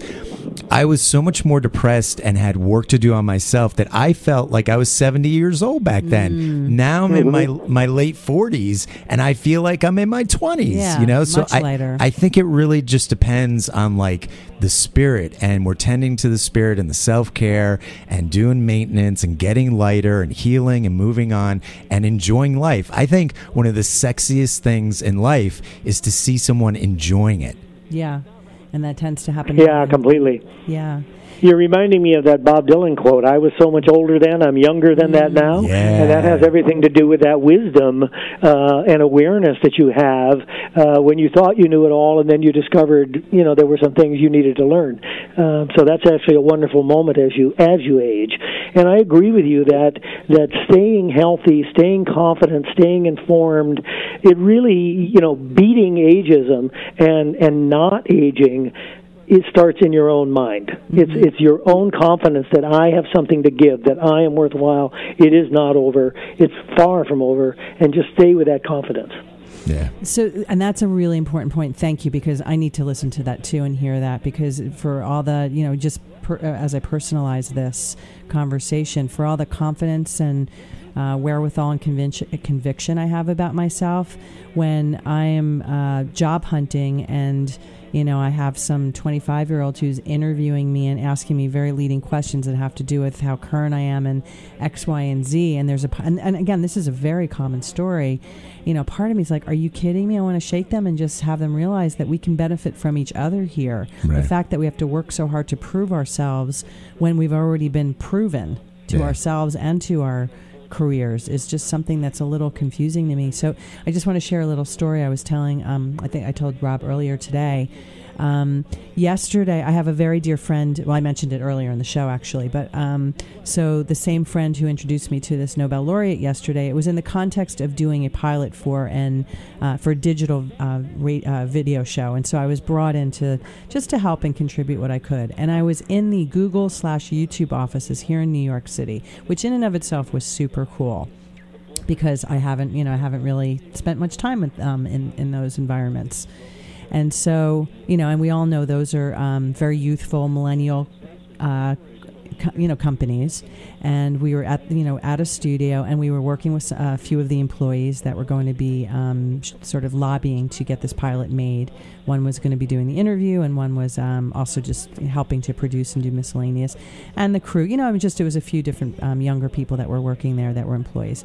I was so much more depressed and had work to do on myself that I felt like I was seventy years old back then. Mm. Now I'm in my my late forties and I feel like I'm in my twenties, Yeah, you know? So much I, later. I think it really just depends on like the spirit, and we're tending to the spirit and the self-care and doing maintenance and getting lighter and healing and moving on and enjoying life. I think one of the sexiest things in life is to see someone enjoying it. Yeah, and that tends to happen. Yeah, completely. Yeah. You're reminding me of that Bob Dylan quote. I was so much older then, I'm younger than that now. Yeah. And that has everything to do with that wisdom uh, and awareness that you have uh, when you thought you knew it all and then you discovered, you know, there were some things you needed to learn. Uh, so that's actually a wonderful moment as you as you age. And I agree with you that, that staying healthy, staying confident, staying informed, it really, you know, beating ageism and, and not aging, it starts in your own mind. Mm-hmm. It's it's your own confidence that I have something to give, that I am worthwhile. It is not over. It's far from over, and just stay with that confidence. Yeah. So, and that's a really important point. Thank you, because I need to listen to that too and hear that, because for all the, you know, just per, uh, as I personalize this conversation, for all the confidence and uh, wherewithal and conviction, conviction I have about myself when I am uh, job hunting and, you know, I have some twenty-five-year-old who's interviewing me and asking me very leading questions that have to do with how current I am in X, Y, and Z. And there's a, and, and again, this is a very common story. You know, part of me is like, are you kidding me? I want to shake them and just have them realize that we can benefit from each other here. Right. The fact that we have to work so hard to prove ourselves when we've already been proven to Yeah. ourselves and to our careers is just something that's a little confusing to me. So I just want to share a little story I was telling. Um, I think I told Rob earlier today. Um, yesterday, I have a very dear friend. Well, I mentioned it earlier in the show, actually. But um, so the same friend who introduced me to this Nobel laureate yesterday, it was in the context of doing a pilot for an uh, for a digital uh, ra- uh, video show, and so I was brought in to just to help and contribute what I could. And I was in the Google slash YouTube offices here in New York City, which in and of itself was super cool, because I haven't, you know, I haven't really spent much time with um, in in those environments. And so, you know, and we all know those are um, very youthful, millennial, uh, co- you know, companies. And we were at, you know, at a studio, and we were working with a few of the employees that were going to be um, sh- sort of lobbying to get this pilot made. One was going to be doing the interview, and one was um, also just helping to produce and do miscellaneous. And the crew, you know, I mean, just it was a few different um, younger people that were working there that were employees.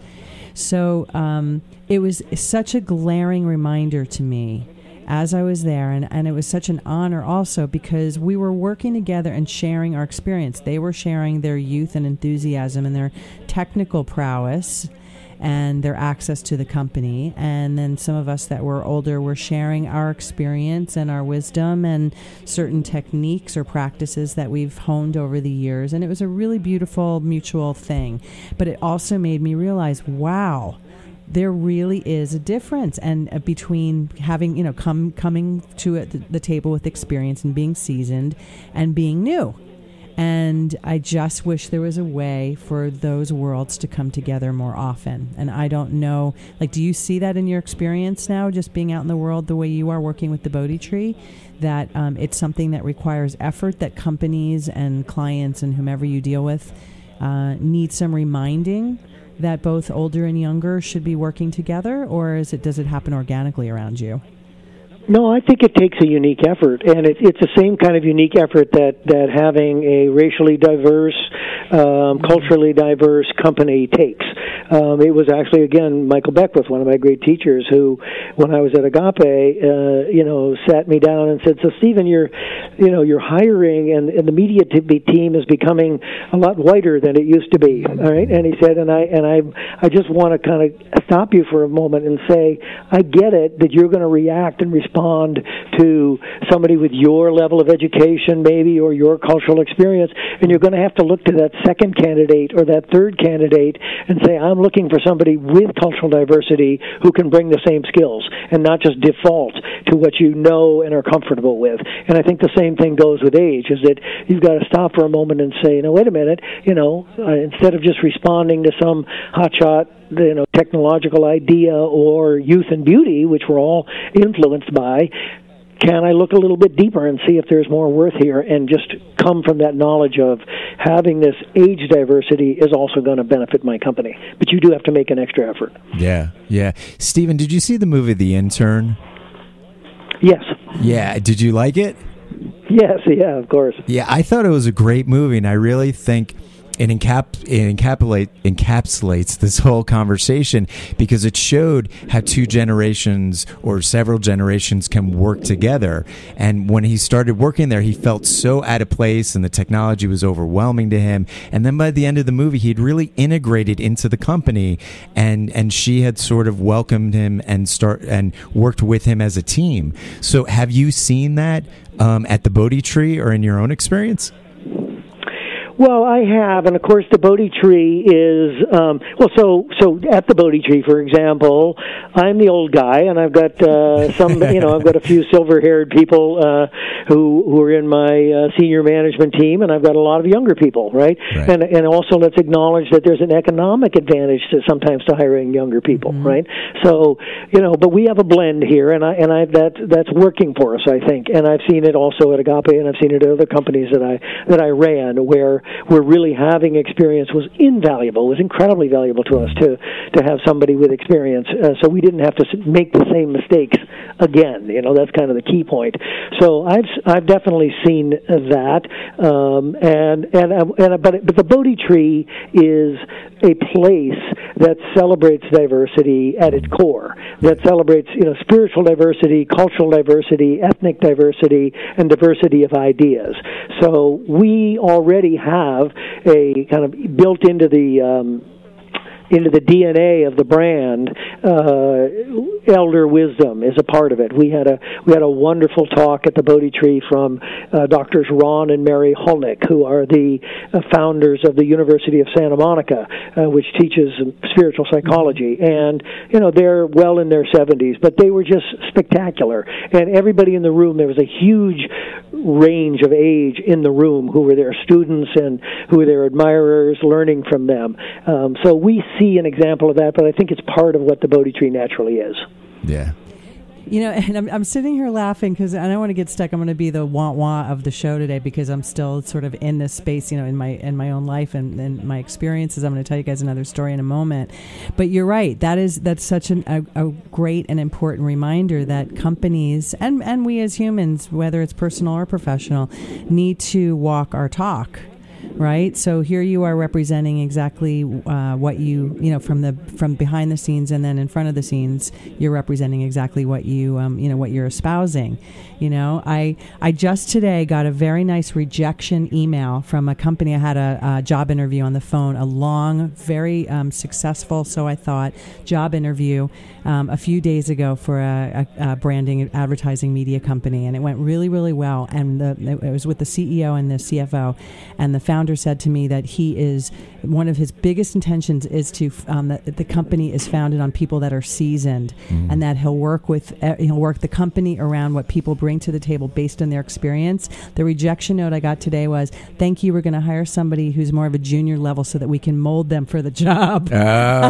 So um, it was such a glaring reminder to me as I was there, and, and it was such an honor also, because we were working together and sharing our experience. They were sharing their youth and enthusiasm and their technical prowess and their access to the company. And then some of us that were older were sharing our experience and our wisdom and certain techniques or practices that we've honed over the years. And it was a really beautiful mutual thing. But it also made me realize, wow, there really is a difference, and uh, between having, you know, come coming to a, the, the table with experience and being seasoned and being new. And I just wish there was a way for those worlds to come together more often. And I don't know, like, do you see that in your experience now, just being out in the world the way you are working with the Bodhi Tree, that um, it's something that requires effort, that companies and clients and whomever you deal with uh, need some reminding that both older and younger should be working together, or is it does it happen organically around you? No, I think it takes a unique effort, and it, it's the same kind of unique effort that, that having a racially diverse, um, culturally diverse company takes. Um, it was actually, again, Michael Beckwith, one of my great teachers, who, when I was at Agape, uh, you know, sat me down and said, "So, Stephen, you're, you know, you're hiring, and, and the media t- team is becoming a lot whiter than it used to be." All right, and he said, and I and I, I just want to kind of stop you for a moment and say, I get it that you're going to react and respond respond to somebody with your level of education, maybe, or your cultural experience, and you're going to have to look to that second candidate or that third candidate and say, I'm looking for somebody with cultural diversity who can bring the same skills and not just default to what you know and are comfortable with. And I think the same thing goes with age, is that you've got to stop for a moment and say, no, wait a minute, you know, uh, instead of just responding to some hotshot, you know, technological idea or youth and beauty, which we're all influenced by, can I look a little bit deeper and see if there's more worth here, and just come from that knowledge of having this age diversity is also going to benefit my company. But you do have to make an extra effort. Yeah, yeah. Stephen, did you see the movie The Intern? Yes. Yeah, did you like it? Yes, yeah, of course. Yeah, I thought it was a great movie, and I really think it, encap- it encapsulate, encapsulates this whole conversation, because it showed how two generations or several generations can work together. And when he started working there, he felt so out of place, and the technology was overwhelming to him. And then by the end of the movie, he'd really integrated into the company, and, and she had sort of welcomed him and start and worked with him as a team. So have you seen that um, at the Bodhi Tree or in your own experience? Well, I have, and of course the Bodhi Tree is, um, well, so so at the Bodhi Tree, for example, I'm the old guy, and I've got uh, some, you know, I've got a few silver-haired people uh, who who are in my uh, senior management team, and I've got a lot of younger people, right? right? And and also let's acknowledge that there's an economic advantage to sometimes to hiring younger people, mm-hmm. right? So, you know, but we have a blend here, and I and I that that's working for us, I think, and I've seen it also at Agape, and I've seen it at other companies that I that I ran, where where really having experience was invaluable, was incredibly valuable to us to to have somebody with experience, uh, so we didn't have to make the same mistakes again. You know, that's kind of the key point. So I've I've definitely seen that, um, and and and but but the Bodhi Tree is a place that celebrates diversity at its core, that celebrates, you know, spiritual diversity, cultural diversity, ethnic diversity, and diversity of ideas. So we already have a kind of built into the um, into the D N A of the brand, uh, elder wisdom is a part of it. We had a we had a wonderful talk at the Bodhi Tree from uh, Doctors Ron and Mary Hulnick, who are the uh, founders of the University of Santa Monica, uh, which teaches spiritual psychology. And you know, they're well in their seventies, but they were just spectacular. And everybody in the room, there was a huge range of age in the room who were their students and who were their admirers, learning from them. Um, so we see an example of that, but I think it's part of what the Bodhi Tree naturally is. Yeah. You know, and I'm, I'm sitting here laughing because I don't want to get stuck. I'm going to be the wah-wah of the show today because I'm still sort of in this space, you know, in my in my own life and, and my experiences. I'm going to tell you guys another story in a moment. But you're right. That is that's such an, a, a great and important reminder that companies and, and we as humans, whether it's personal or professional, need to walk our talk. Right, so here you are representing exactly uh, what you you know from the from behind the scenes, and then in front of the scenes, you're representing exactly what you um, you know what you're espousing. You know, I I just today got a very nice rejection email from a company. I had a, a job interview on the phone, a long, very um, successful, so I thought, job interview um, a few days ago for a, a, a branding and advertising media company, and it went really really well. And the, it was with the C E O and the C F O, and the founder said to me that he is one of his biggest intentions is to um, that the company is founded on people that are seasoned, mm. and that he'll work with uh, he'll work the company around what people bring to the table based on their experience. The rejection note I got today was, "Thank you. We're going to hire somebody who's more of a junior level so that we can mold them for the job." Oh,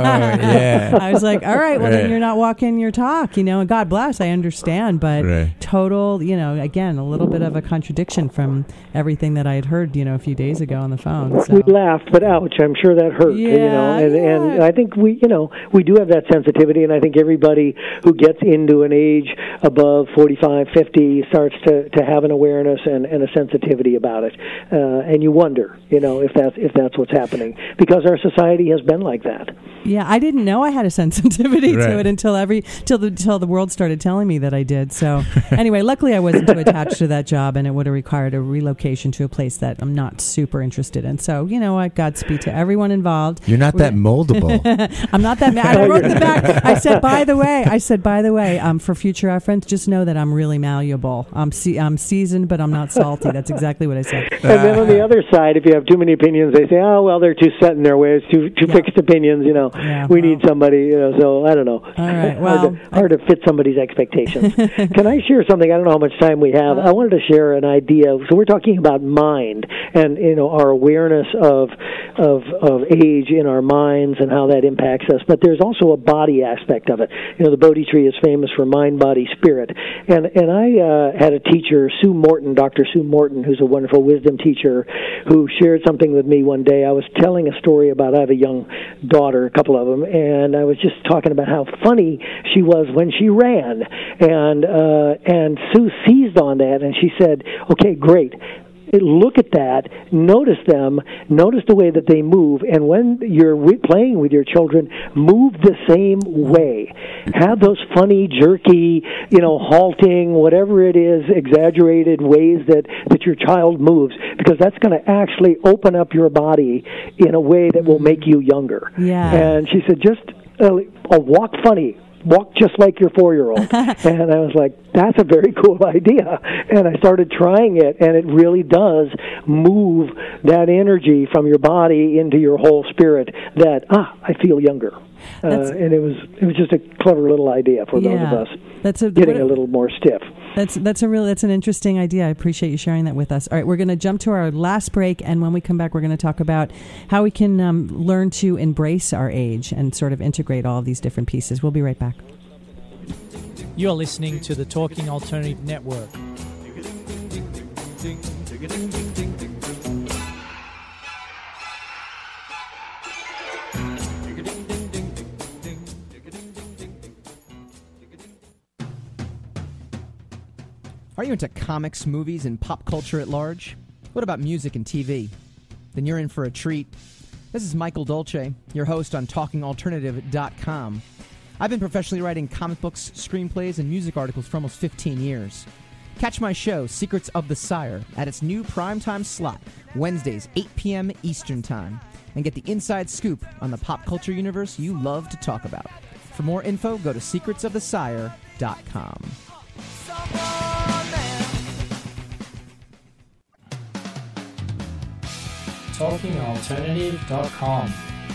yeah. I was like, "All right, well right. then you're not walking your talk, you know." And God bless, I understand, but right. total, you know, again, a little bit of a contradiction from everything that I had heard, you know, a few days ago on the phone. So. We laughed, but ouch, I'm sure that hurt. Yeah, you know, and, yeah. and I think we, you know, we do have that sensitivity, and I think everybody who gets into an age above forty-five, fifty starts to, to have an awareness and, and a sensitivity about it. Uh, and you wonder, you know, if that's if that's what's happening, because our society has been like that. Yeah, I didn't know I had a sensitivity right. to it until every till the till the world started telling me that I did. So anyway, luckily I wasn't too attached to that job, and it would have required a relocation to a place that I'm not super interested interested in. So, you know what? Godspeed to everyone involved. You're not We're that moldable. I'm not that mad. I wrote in the back. I said, by the way, I said, by the way, um, for future reference, just know that I'm really malleable. I'm se- I'm seasoned, but I'm not salty. That's exactly what I said. And then on the other side, if you have too many opinions, they say, oh, well, they're too set in their ways, too too Yeah. fixed opinions, you know. Yeah, we well. need somebody, you know, so I don't know. All right, hard, well, to, hard to fit somebody's expectations. Can I share something? I don't know how much time we have. I wanted to share an idea. So we're talking about mind and, you know, our awareness of of of age in our minds and how that impacts us. But there's also a body aspect of it. You know, the Bodhi tree is famous for mind, body, spirit. And and I uh, had a teacher, Sue Morton, Doctor Sue Morton, who's a wonderful wisdom teacher, who shared something with me one day. I was telling a story about, I have a young daughter, a couple of them, and I was just talking about how funny she was when she ran. And uh, and Sue seized on that, and she said, okay, great. Look at that, notice them, notice the way that they move, and when you're re- playing with your children, move the same way. Have those funny, jerky, you know, halting, whatever it is, exaggerated ways that, that your child moves, because that's going to actually open up your body in a way that will make you younger. Yeah. And she said, just uh, a walk funny. Walk just like your four-year-old. And I was like, that's a very cool idea. And I started trying it, and it really does move that energy from your body into your whole spirit that, ah, I feel younger. Uh, and it was it was just a clever little idea for Yeah. those of us That's a, getting what- a little more stiff. That's that's a real that's an interesting idea. I appreciate you sharing that with us. All right, we're going to jump to our last break, and when we come back, we're going to talk about how we can um, learn to embrace our age and sort of integrate all of these different pieces. We'll be right back. You're listening to the Talking Alternative Network. Are you into comics, movies, and pop culture at large? What about music and T V? Then you're in for a treat. This is Michael Dolce, your host on talking alternative dot com. I've been professionally writing comic books, screenplays, and music articles for almost fifteen years. Catch my show, Secrets of the Sire, at its new primetime slot, Wednesdays, eight p.m. Eastern Time, and get the inside scoop on the pop culture universe you love to talk about. For more info, go to secrets of the sire dot com. talking alternative dot com.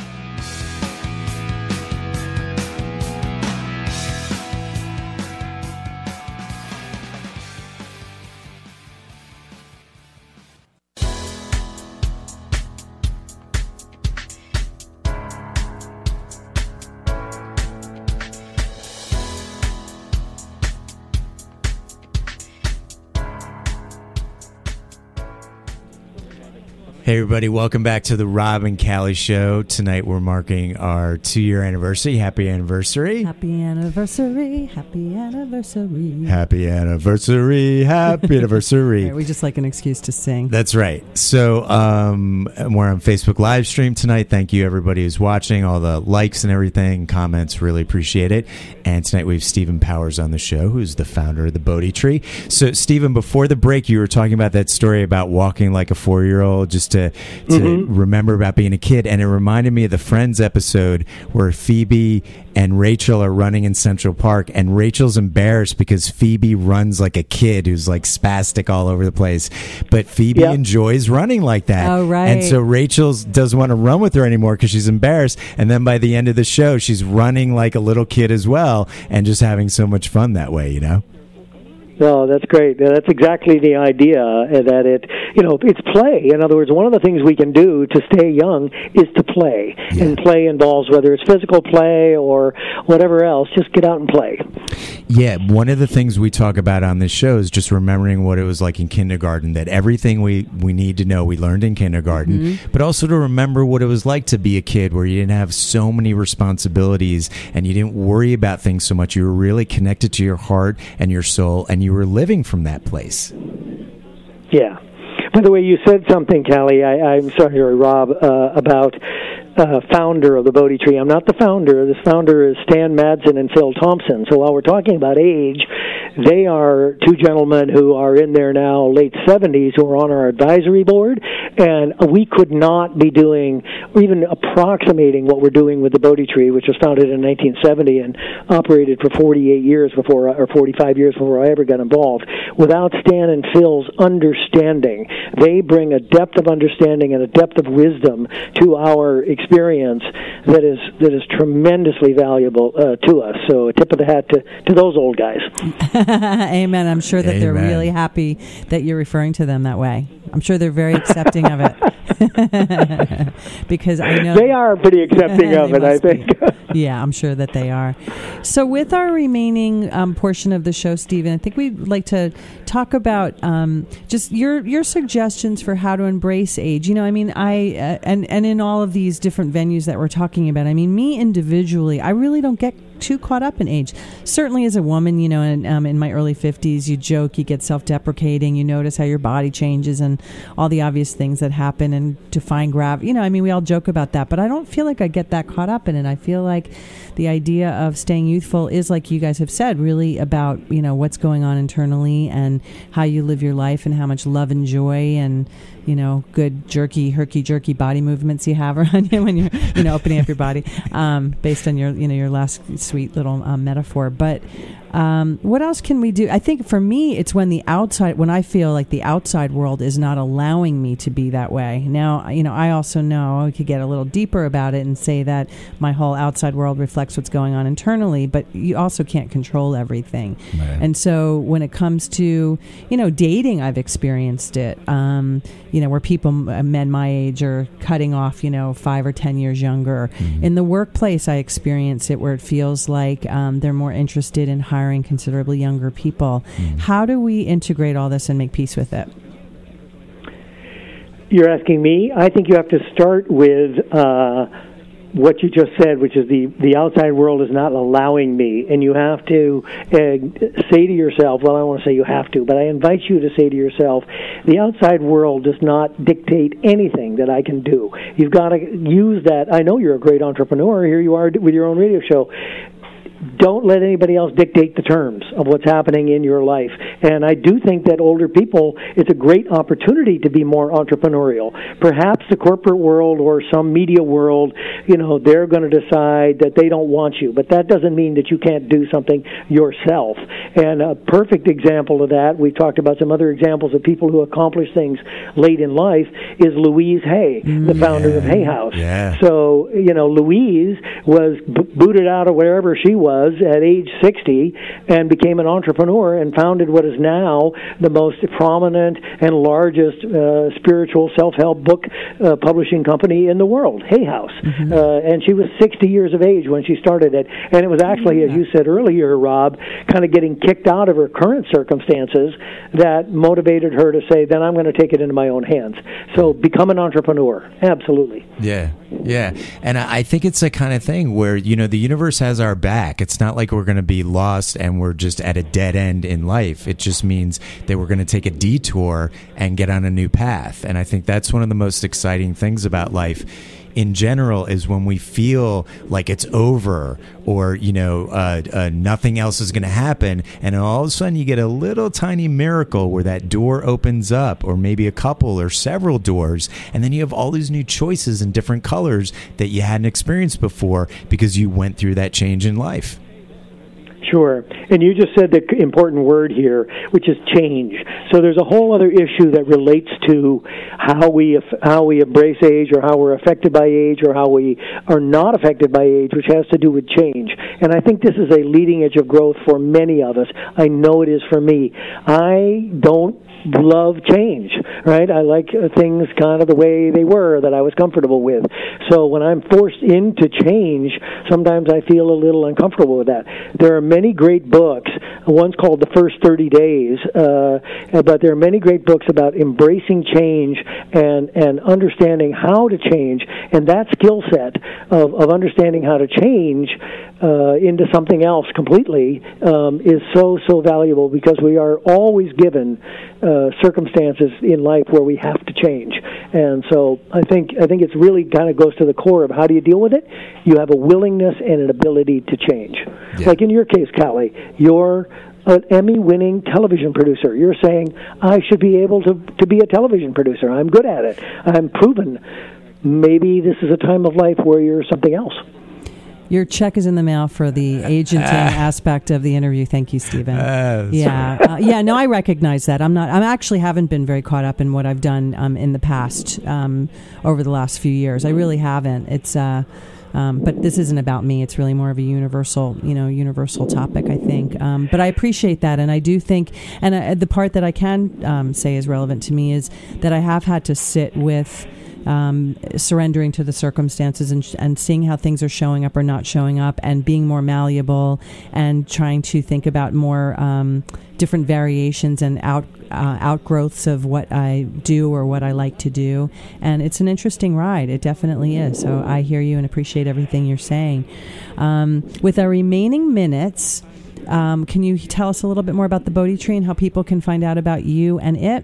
Hey everybody, welcome back to the Rob and Callie Show. Tonight we're marking our two-year anniversary. Happy anniversary. Happy anniversary, happy anniversary. Happy anniversary, happy anniversary. Right, we just like an excuse to sing. That's right. So um, we're on Facebook live stream tonight. Thank you everybody who's watching, all the likes and everything, comments, really appreciate it. And tonight we have Stephen Powers on the show, who's the founder of the Bodhi Tree. So Stephen, before the break, you were talking about that story about walking like a four-year-old, just to to Mm-hmm. remember about being a kid, and it reminded me of the Friends episode where Phoebe and Rachel are running in Central Park, and Rachel's embarrassed because Phoebe runs like a kid who's like spastic all over the place, but Phoebe Yep. enjoys running like that. Oh, right. And so Rachel doesn't want to run with her anymore because she's embarrassed, and then by the end of the show she's running like a little kid as well and just having so much fun that way, you know? No, that's great. That's exactly the idea, uh, that it, you know, it's play. In other words, one of the things we can do to stay young is to play. Yeah. And play involves whether it's physical play or whatever else, just get out and play. Yeah, one of the things we talk about on this show is just remembering what it was like in kindergarten, that everything we, we need to know we learned in kindergarten, mm-hmm. but also to remember what it was like to be a kid where you didn't have so many responsibilities and you didn't worry about things so much. You were really connected to your heart and your soul, and you were living from that place. Yeah. By the way, you said something, Callie, I, I'm sorry, Rob, uh, about uh, founder of the Bodhi Tree. I'm not the founder. The founder is Stan Madsen and Phil Thompson. So while we're talking about age, they are two gentlemen who are in their now late seventies who are on our advisory board, and we could not be doing or even approximating what we're doing with the Bodhi Tree, which was founded in nineteen seventy and operated for forty-eight years before, or forty-five years before I ever got involved, without Stan and Phil's understanding. They bring a depth of understanding and a depth of wisdom to our experience that is that is tremendously valuable uh, to us. So a tip of the hat to, to those old guys. Amen. I'm sure that Amen. They're really happy that you're referring to them that way. I'm sure they're very accepting of it. Because I know they are pretty accepting of it, I think. Yeah, I'm sure that they are. So with our remaining um, portion of the show, Stephen, I think we'd like to talk about um, just your your suggestions for how to embrace age. You know, I mean, I uh, and and in all of these different venues that we're talking about, I mean, me individually, I really don't get too caught up in age. Certainly as a woman, you know, in, um, in my early fifties, you joke, you get self-deprecating, you notice how your body changes and all the obvious things that happen and defying gravity. You know, I mean, we all joke about that, but I don't feel like I get that caught up in it. I feel like the idea of staying youthful is, like you guys have said, really about, you know, what's going on internally and how you live your life and how much love and joy and, you know, good jerky, herky-jerky body movements you have around you when you're, you know, opening up your body, um, based on your, you know, your last sweet little um, metaphor. But um, what else can we do? I think for me, it's when the outside, when I feel like the outside world is not allowing me to be that way. Now, you know, I also know I could get a little deeper about it and say that my whole outside world reflects what's going on internally, but you also can't control everything. Right. And so when it comes to, you know, dating, I've experienced it. Um, you know, where people, men my age, are cutting off, you know, five or ten years younger. Mm-hmm. In the workplace, I experience it where it feels like um, they're more interested in hiring considerably younger people. Mm-hmm. How do we integrate all this and make peace with it? You're asking me? I think you have to start with uh, what you just said, which is the, the outside world is not allowing me. And you have to uh, say to yourself, well, I don't want to say you have to, but I invite you to say to yourself, the outside world does not dictate anything that I can do. You've got to use that. I know you're a great entrepreneur. Here you are with your own radio show. Don't let anybody else dictate the terms of what's happening in your life. And I do think that older people, it's a great opportunity to be more entrepreneurial. Perhaps the corporate world or some media world, you know, they're going to decide that they don't want you. But that doesn't mean that you can't do something yourself. And a perfect example of that, we've talked about some other examples of people who accomplish things late in life, is Louise Hay, the founder yeah. of Hay House. Yeah. So, you know, Louise was b- booted out of wherever she was at age sixty and became an entrepreneur and founded what is now the most prominent and largest uh, spiritual self-help book uh, publishing company in the world, Hay House. Mm-hmm. Uh, and she was sixty years of age when she started it. And it was actually, as you said earlier, Rob, kind of getting kicked out of her current circumstances that motivated her to say, then I'm going to take it into my own hands. So become an entrepreneur. Absolutely. Yeah, yeah. And I think it's the kind of thing where, you know, the universe has our back. It's not like we're going to be lost and we're just at a dead end in life. It just means that we're going to take a detour and get on a new path. And I think that's one of the most exciting things about life in general, is when we feel like it's over, or, you know, uh, uh, nothing else is going to happen, and all of a sudden you get a little tiny miracle where that door opens up, or maybe a couple or several doors, and then you have all these new choices in different colors that you hadn't experienced before because you went through that change in life. Sure. And you just said the important word here, which is change. So there's a whole other issue that relates to how we how we embrace age, or how we're affected by age, or how we are not affected by age, which has to do with change. And I think this is a leading edge of growth for many of us. I know it is for me. I don't love change, right? I like things kind of the way they were, that I was comfortable with. So when I'm forced into change, sometimes I feel a little uncomfortable with that. There are many great books. One's called The First thirty days, uh, but there are many great books about embracing change and, and understanding how to change. And that skill set of, of understanding how to change uh, into something else completely um, is so, so valuable, because we are always given Uh, circumstances in life where we have to change. And so I think I think it's really kind of goes to the core of how do you deal with it. You have a willingness and an ability to change. Yeah. Like in your case, Callie, you're an Emmy-winning television producer. You're saying, I should be able to, to be a television producer. I'm good at it. I'm proven. Maybe this is a time of life where you're something else. Your check is in the mail for the agenting uh, aspect of the interview. Thank you, Stephen. Uh, yeah, uh, yeah. No, I recognize that. I'm not. I actually haven't been very caught up in what I've done um, in the past um, over the last few years. I really haven't. It's. Uh, Um, but this isn't about me. It's really more of a universal, you know, universal topic, I think. Um, but I appreciate that, and I do think, and uh, the part that I can um, say is relevant to me is that I have had to sit with um, surrendering to the circumstances and, sh- and seeing how things are showing up or not showing up, and being more malleable and trying to think about more um, different variations and out. Uh, outgrowths of what I do or what I like to do. And it's an interesting ride. It definitely is. So I hear you and appreciate everything you're saying. Um, with our remaining minutes, um, can you tell us a little bit more about the Bodhi Tree and how people can find out about you and it?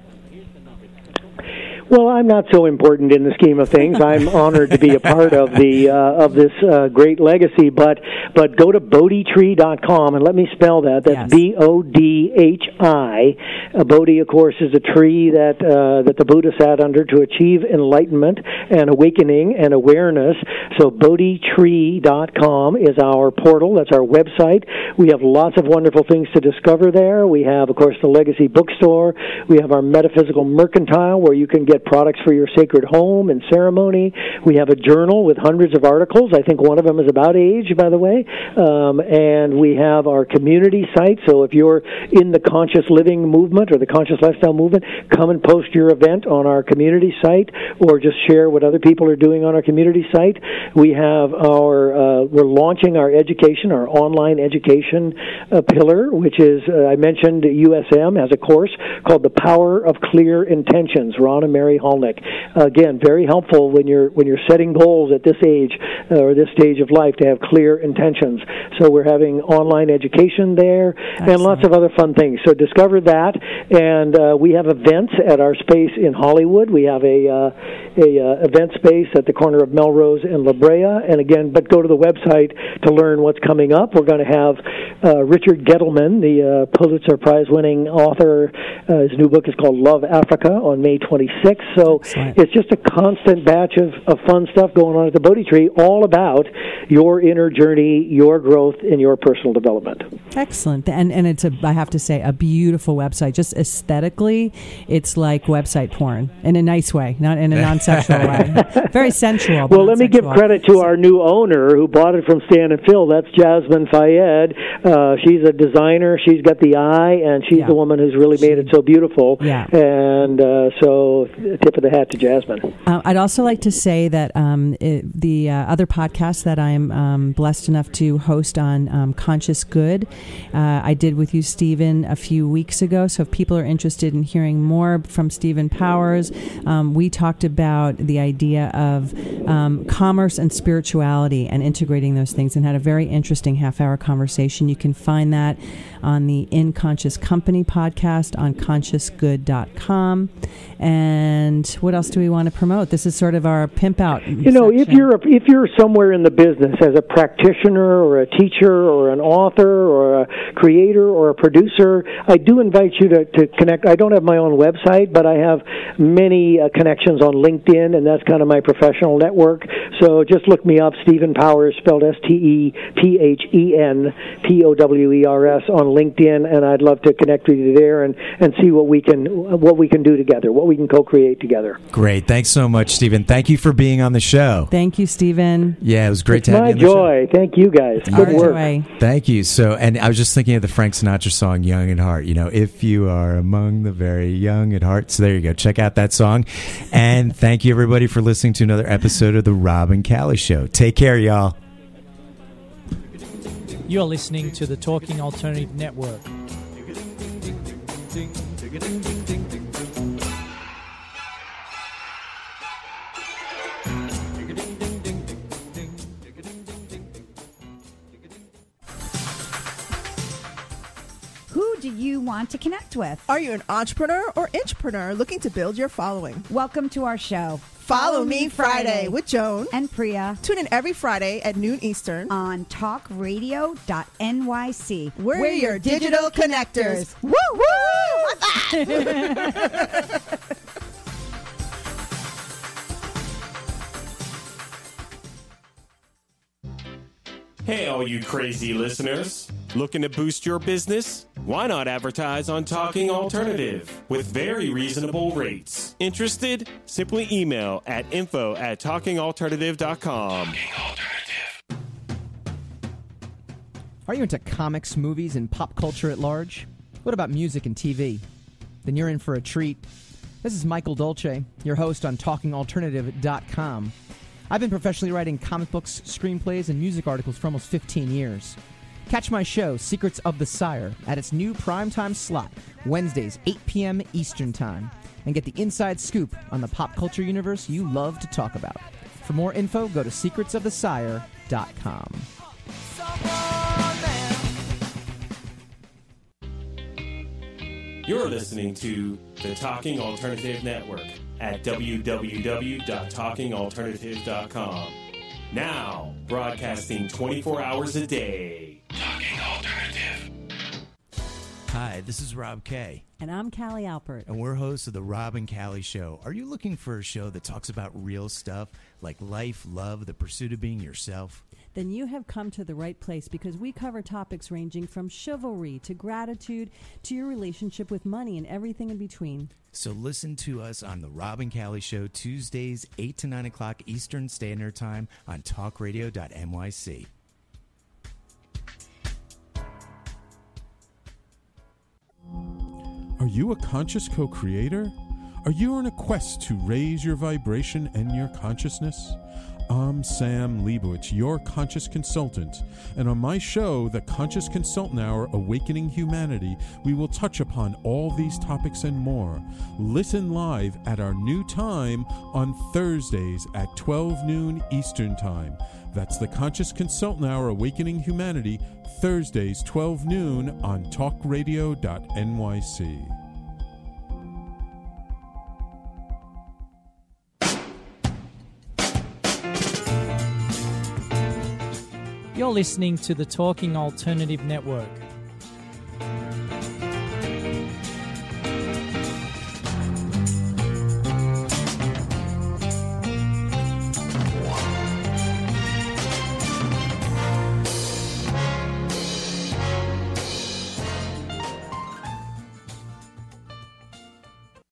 Well, I'm not so important in the scheme of things. I'm honored to be a part of the uh, of this uh, great legacy. But but go to bodhi tree dot com and let me spell that. That's yes. B O D H I. A Bodhi, of course, is a tree that uh, that the Buddha sat under to achieve enlightenment and awakening and awareness. So bodhi tree dot com is our portal. That's our website. We have lots of wonderful things to discover there. We have, of course, the Legacy Bookstore. We have our Metaphysical Mercantile, where you can get products for your sacred home and ceremony. We have a journal with hundreds of articles. I think one of them is about age, by the way. Um, and we have our community site. So if you're in the conscious living movement or the conscious lifestyle movement, come and post your event on our community site, or just share what other people are doing on our community site. We have our, uh, we're launching our education, our online education uh, pillar, which is, uh, I mentioned U S M has a course called The Power of Clear Intentions. Ron and Mary Holnick. Uh, again, very helpful when you're when you're setting goals at this age uh, or this stage of life to have clear intentions. So we're having online education there. Excellent. And lots of other fun things. So discover that, and uh, we have events at our space in Hollywood. We have a uh, a uh, event space at the corner of Melrose and La Brea. And again, but go to the website to learn what's coming up. We're going to have uh, Richard Gettleman, the uh, Pulitzer Prize-winning author. Uh, his new book is called Love Africa on May twenty-sixth. So Excellent. It's just a constant batch of, of fun stuff going on at the Bodhi Tree, all about your inner journey, your growth, and your personal development. Excellent. And and it's, a, I have to say, a beautiful website. Just aesthetically, it's like website porn in a nice way, not in a non-sexual way. Very sensual. Well, let me give credit to our new owner who bought it from Stan and Phil. That's Jasmine Fayed. Uh, she's a designer. She's got the eye, and she's yeah. the woman who's really made it so beautiful. Yeah. And uh, so, tip of the hat to Jasmine. Uh, I'd also like to say that um, it, the uh, other podcast that I'm um, blessed enough to host on um, Conscious Good, uh, I did with you, Stephen, a few weeks ago. So if people are interested in hearing more from Stephen Powers, um, we talked about the idea of um, commerce and spirituality and integrating those things, and had a very interesting half-hour conversation. You can find that on the In Conscious Company podcast on conscious good dot com. And what else do we want to promote? This is sort of our pimp out. You know, section. if you're a, if you're somewhere in the business as a practitioner or a teacher or an author or a creator or a producer, I do invite you to, to connect. I don't have my own website, but I have many uh, connections on LinkedIn, and that's kind of my professional network. So just look me up, Stephen Powers, spelled S T E P H E N P O W E R S on LinkedIn, and I'd love to connect with you there and, and see what we can what we can do together, what we can co-create together. Great. Thanks so much, Stephen. Thank you for being on the show. Thank you, Stephen. Yeah, it was great it's to have you on the show. My joy. Thank you, guys. It's Good work. Joy. Thank you. So, and I was just thinking of the Frank Sinatra song, Young at Heart. You know, if you are among the very young at heart. So there you go. Check out that song. And thank you, everybody, for listening to another episode of The Rob and Callie Show. Take care, y'all. You're listening to the Talking Alternative Network. Who do you want to connect with? Are you an entrepreneur or intrapreneur looking to build your following? Welcome to our show. Follow Me Friday with Joan and Priya. Tune in every Friday at noon Eastern on talk radio dot N Y C. We're, We're your digital connectors. Woo woo! Hey, all you crazy listeners. Looking to boost your business? Why not advertise on Talking Alternative with very reasonable rates? Interested? Simply email at info at talking alternative dot com. Talking Alternative. Are you into comics, movies, and pop culture at large? What about music and T V? Then you're in for a treat. This is Michael Dolce, your host on talking alternative dot com. I've been professionally writing comic books, screenplays, and music articles for almost fifteen years. Catch my show, Secrets of the Sire, at its new primetime slot, Wednesdays, eight p.m. Eastern Time, and get the inside scoop on the pop culture universe you love to talk about. For more info, go to secrets of the sire dot com. You're listening to the Talking Alternative Network at w w w dot talking alternative dot com. Now, broadcasting twenty-four hours a day. Talking Alternative. Hi, this is Rob Kay. And I'm Callie Alpert. And we're hosts of The Rob and Callie Show. Are you looking for a show that talks about real stuff like life, love, the pursuit of being yourself? Then you have come to the right place, because we cover topics ranging from chivalry to gratitude to your relationship with money and everything in between. So listen to us on The Rob and Callie Show, Tuesdays, eight to nine o'clock Eastern Standard Time on talk radio dot N Y C. Are you a conscious co-creator? Are you on a quest to raise your vibration and your consciousness? I'm Sam Leibowitz, your conscious consultant, and on my show, The Conscious Consultant Hour, Awakening Humanity, we will touch upon all these topics and more. Listen live at our new time on Thursdays at twelve noon Eastern Time. That's The Conscious Consultant Hour, Awakening Humanity, Thursdays, twelve noon on talk radio dot N Y C. You're listening to the Talking Alternative Network.